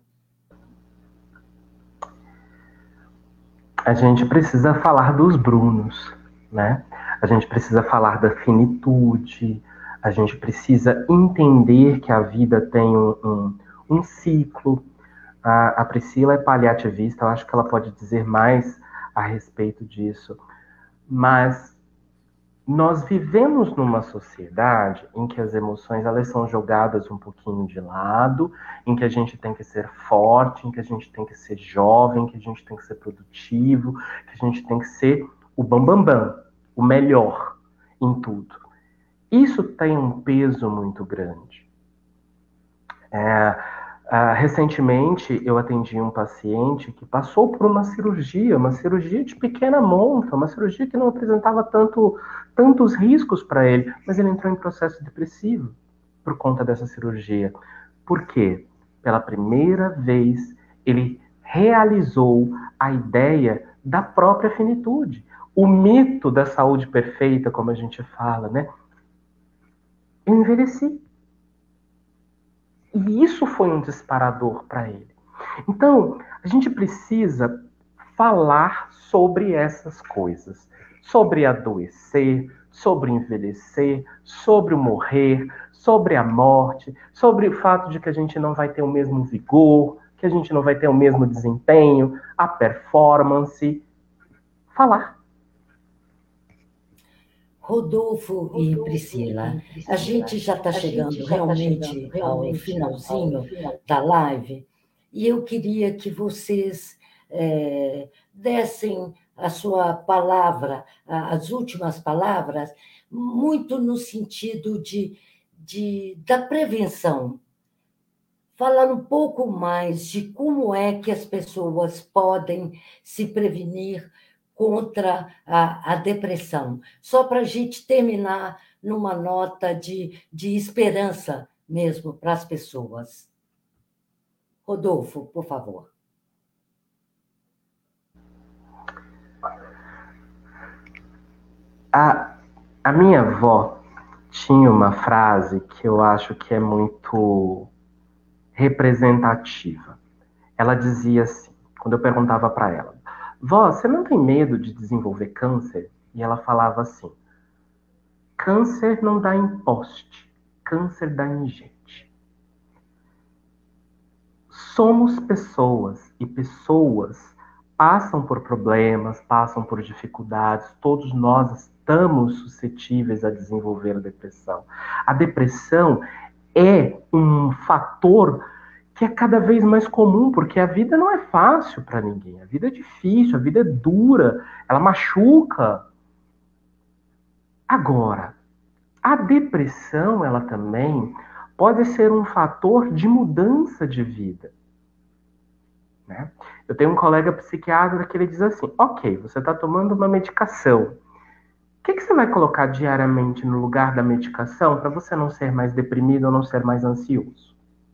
[SPEAKER 3] A gente precisa falar dos Brunos, né? A gente precisa falar da finitude, a gente precisa entender que a vida tem um, um, um ciclo. A, a Priscila é paliativista, eu acho que ela pode dizer mais a respeito disso. Mas nós vivemos numa sociedade em que as emoções elas são jogadas um pouquinho de lado, em que a gente tem que ser forte, em que a gente tem que ser jovem, que a gente tem que ser produtivo, que a gente tem que ser o bambambam, bam, bam, o melhor em tudo. Isso tem um peso muito grande. É, uh, recentemente eu atendi um paciente que passou por uma cirurgia, uma cirurgia de pequena monta, uma cirurgia que não apresentava tanto, tantos riscos para ele, mas ele entrou em processo depressivo por conta dessa cirurgia. Por quê? Pela primeira vez ele realizou a ideia da própria finitude, o mito da saúde perfeita, como a gente fala, né? Eu envelheci. E isso foi um disparador para ele. Então, a gente precisa falar sobre essas coisas. Sobre adoecer, sobre envelhecer, sobre o morrer, sobre a morte, sobre o fato de que a gente não vai ter o mesmo vigor, que a gente não vai ter o mesmo desempenho, a performance. Falar.
[SPEAKER 1] Rodolfo e Priscila, a gente já está chegando realmente ao finalzinho da live e eu queria que vocês é, dessem a sua palavra, as últimas palavras, muito no sentido de, de, da prevenção. Falar um pouco mais de como é que as pessoas podem se prevenir contra a, a depressão. Só para a gente terminar numa nota de, de esperança mesmo para as pessoas. Rodolfo, por favor.
[SPEAKER 3] A, a minha avó tinha uma frase que eu acho que é muito representativa. Ela dizia assim, quando eu perguntava para ela, vó, você não tem medo de desenvolver câncer? E ela falava assim, câncer não dá em poste, câncer dá em gente. Somos pessoas e pessoas passam por problemas, passam por dificuldades, todos nós estamos suscetíveis a desenvolver a depressão. A depressão é um fator que é cada vez mais comum, porque a vida não é fácil para ninguém. A vida é difícil, a vida é dura, ela machuca. Agora, a depressão, ela também pode ser um fator de mudança de vida. Né? Eu tenho um colega psiquiatra que ele diz assim, ok, você está tomando uma medicação. O que, que você vai colocar diariamente no lugar da medicação para você não ser mais deprimido ou não ser mais ansioso?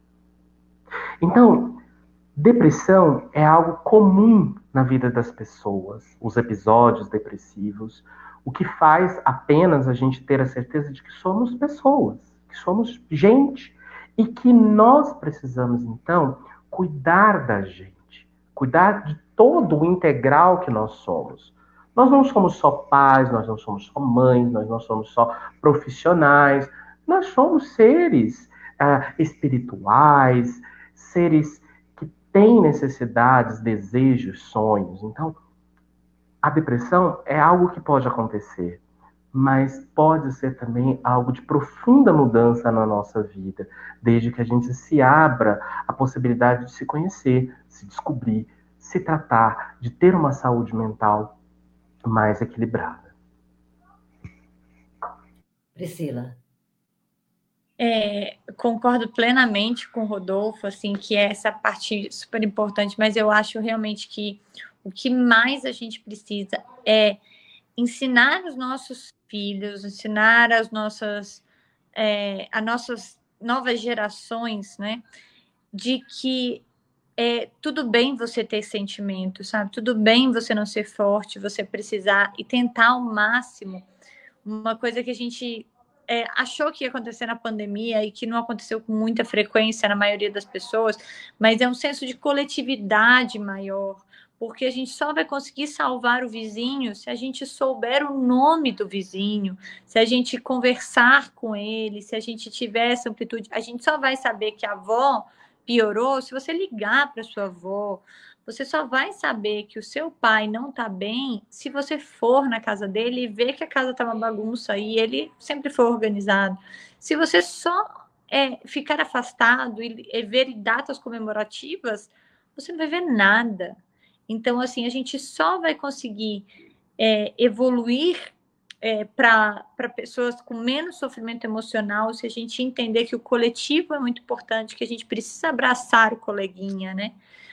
[SPEAKER 3] Então, depressão é algo comum na vida das pessoas, os episódios depressivos, o que faz apenas a gente ter a certeza de que somos pessoas, que somos gente, e que nós precisamos, então, cuidar da gente, cuidar de todo o integral que nós somos. Nós não somos só pais, nós não somos só mães, nós não somos só profissionais, nós somos seres ah, espirituais, seres que têm necessidades, desejos, sonhos. Então, a depressão é algo que pode acontecer, mas pode ser também algo de profunda mudança na nossa vida, desde que a gente se abra à possibilidade de se conhecer, se descobrir, se tratar, de ter uma saúde mental mais equilibrada.
[SPEAKER 1] Priscila.
[SPEAKER 2] É, concordo plenamente com o Rodolfo, assim, que é essa parte super importante, mas eu acho realmente que o que mais a gente precisa é ensinar os nossos filhos, ensinar as nossas, é, as nossas novas gerações, né, de que é tudo bem você ter sentimento, sabe? Tudo bem você não ser forte, você precisar e tentar ao máximo. Uma coisa que a gente é, achou que ia acontecer na pandemia e que não aconteceu com muita frequência na maioria das pessoas, mas é um senso de coletividade maior, porque a gente só vai conseguir salvar o vizinho se a gente souber o nome do vizinho, se a gente conversar com ele, se a gente tiver essa amplitude. A gente só vai saber que a avó piorou se você ligar para sua avó. Você só vai saber que o seu pai não está bem se você for na casa dele e ver que a casa está uma bagunça e ele sempre foi organizado. Se você só é, ficar afastado e, e ver datas comemorativas, você não vai ver nada. Então, assim, a gente só vai conseguir é, evoluir é, para pessoas com menos sofrimento emocional se a gente entender que o coletivo é muito importante, que a gente precisa abraçar o coleguinha, né?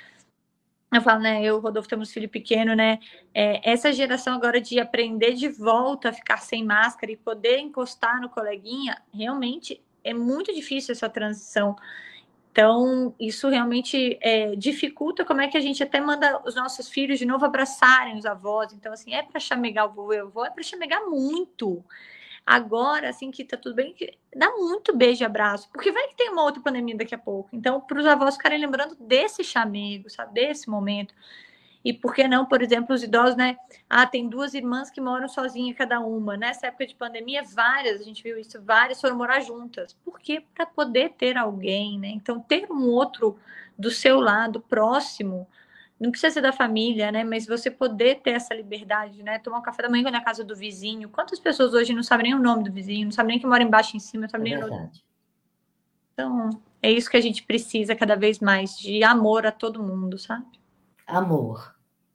[SPEAKER 2] Eu falo, né, eu, Rodolfo, temos filho pequeno, né, é, essa geração agora de aprender de volta a ficar sem máscara e poder encostar no coleguinha, realmente é muito difícil essa transição. Então, isso realmente é, dificulta como é que a gente até manda os nossos filhos de novo abraçarem os avós. Então, assim, é para chamegar o vovô e a avó, é para chamegar muito. Agora, assim, que tá tudo bem, dá muito beijo e abraço, porque vai que tem uma outra pandemia daqui a pouco. Então, para os avós ficarem lembrando desse chamego, sabe, desse momento. E por que não, por exemplo, os idosos, né? Ah, tem duas irmãs que moram sozinhas cada uma. Nessa época de pandemia, várias, a gente viu isso, várias foram morar juntas. Por quê? Para poder ter alguém, né? Então, ter um outro do seu lado, próximo, não precisa ser da família, né? Mas você poder ter essa liberdade, né? Tomar um café da manhã na casa do vizinho. Quantas pessoas hoje não sabem nem o nome do vizinho, não sabem nem que mora embaixo em cima, não sabem
[SPEAKER 1] É
[SPEAKER 2] nem o
[SPEAKER 1] verdade.
[SPEAKER 2] Então, é isso que a gente precisa cada vez mais, de amor a todo mundo, sabe?
[SPEAKER 1] Amor.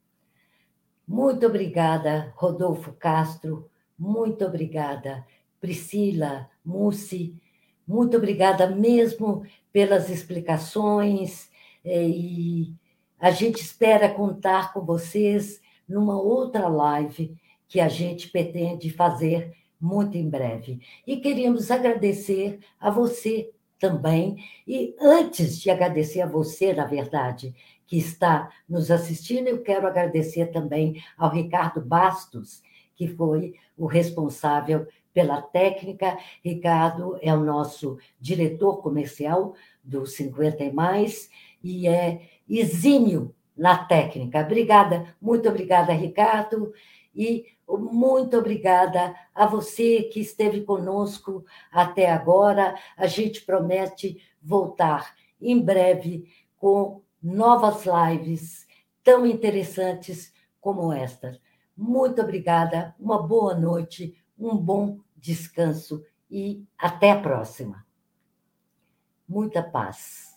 [SPEAKER 1] Muito obrigada, Rodolfo Castro. Muito obrigada, Priscila Mussi. Muito obrigada mesmo pelas explicações. E a gente espera contar com vocês numa outra live que a gente pretende fazer muito em breve. E queríamos agradecer a você também. E antes de agradecer a você, na verdade, que está nos assistindo, eu quero agradecer também ao Ricardo Bastos, que foi o responsável pela técnica. Ricardo é o nosso diretor comercial do cinquenta e mais e é exímio na técnica. Obrigada, muito obrigada, Ricardo, e muito obrigada a você que esteve conosco até agora. A gente promete voltar em breve com novas lives tão interessantes como esta. Muito obrigada, uma boa noite, um bom descanso e até a próxima. Muita paz.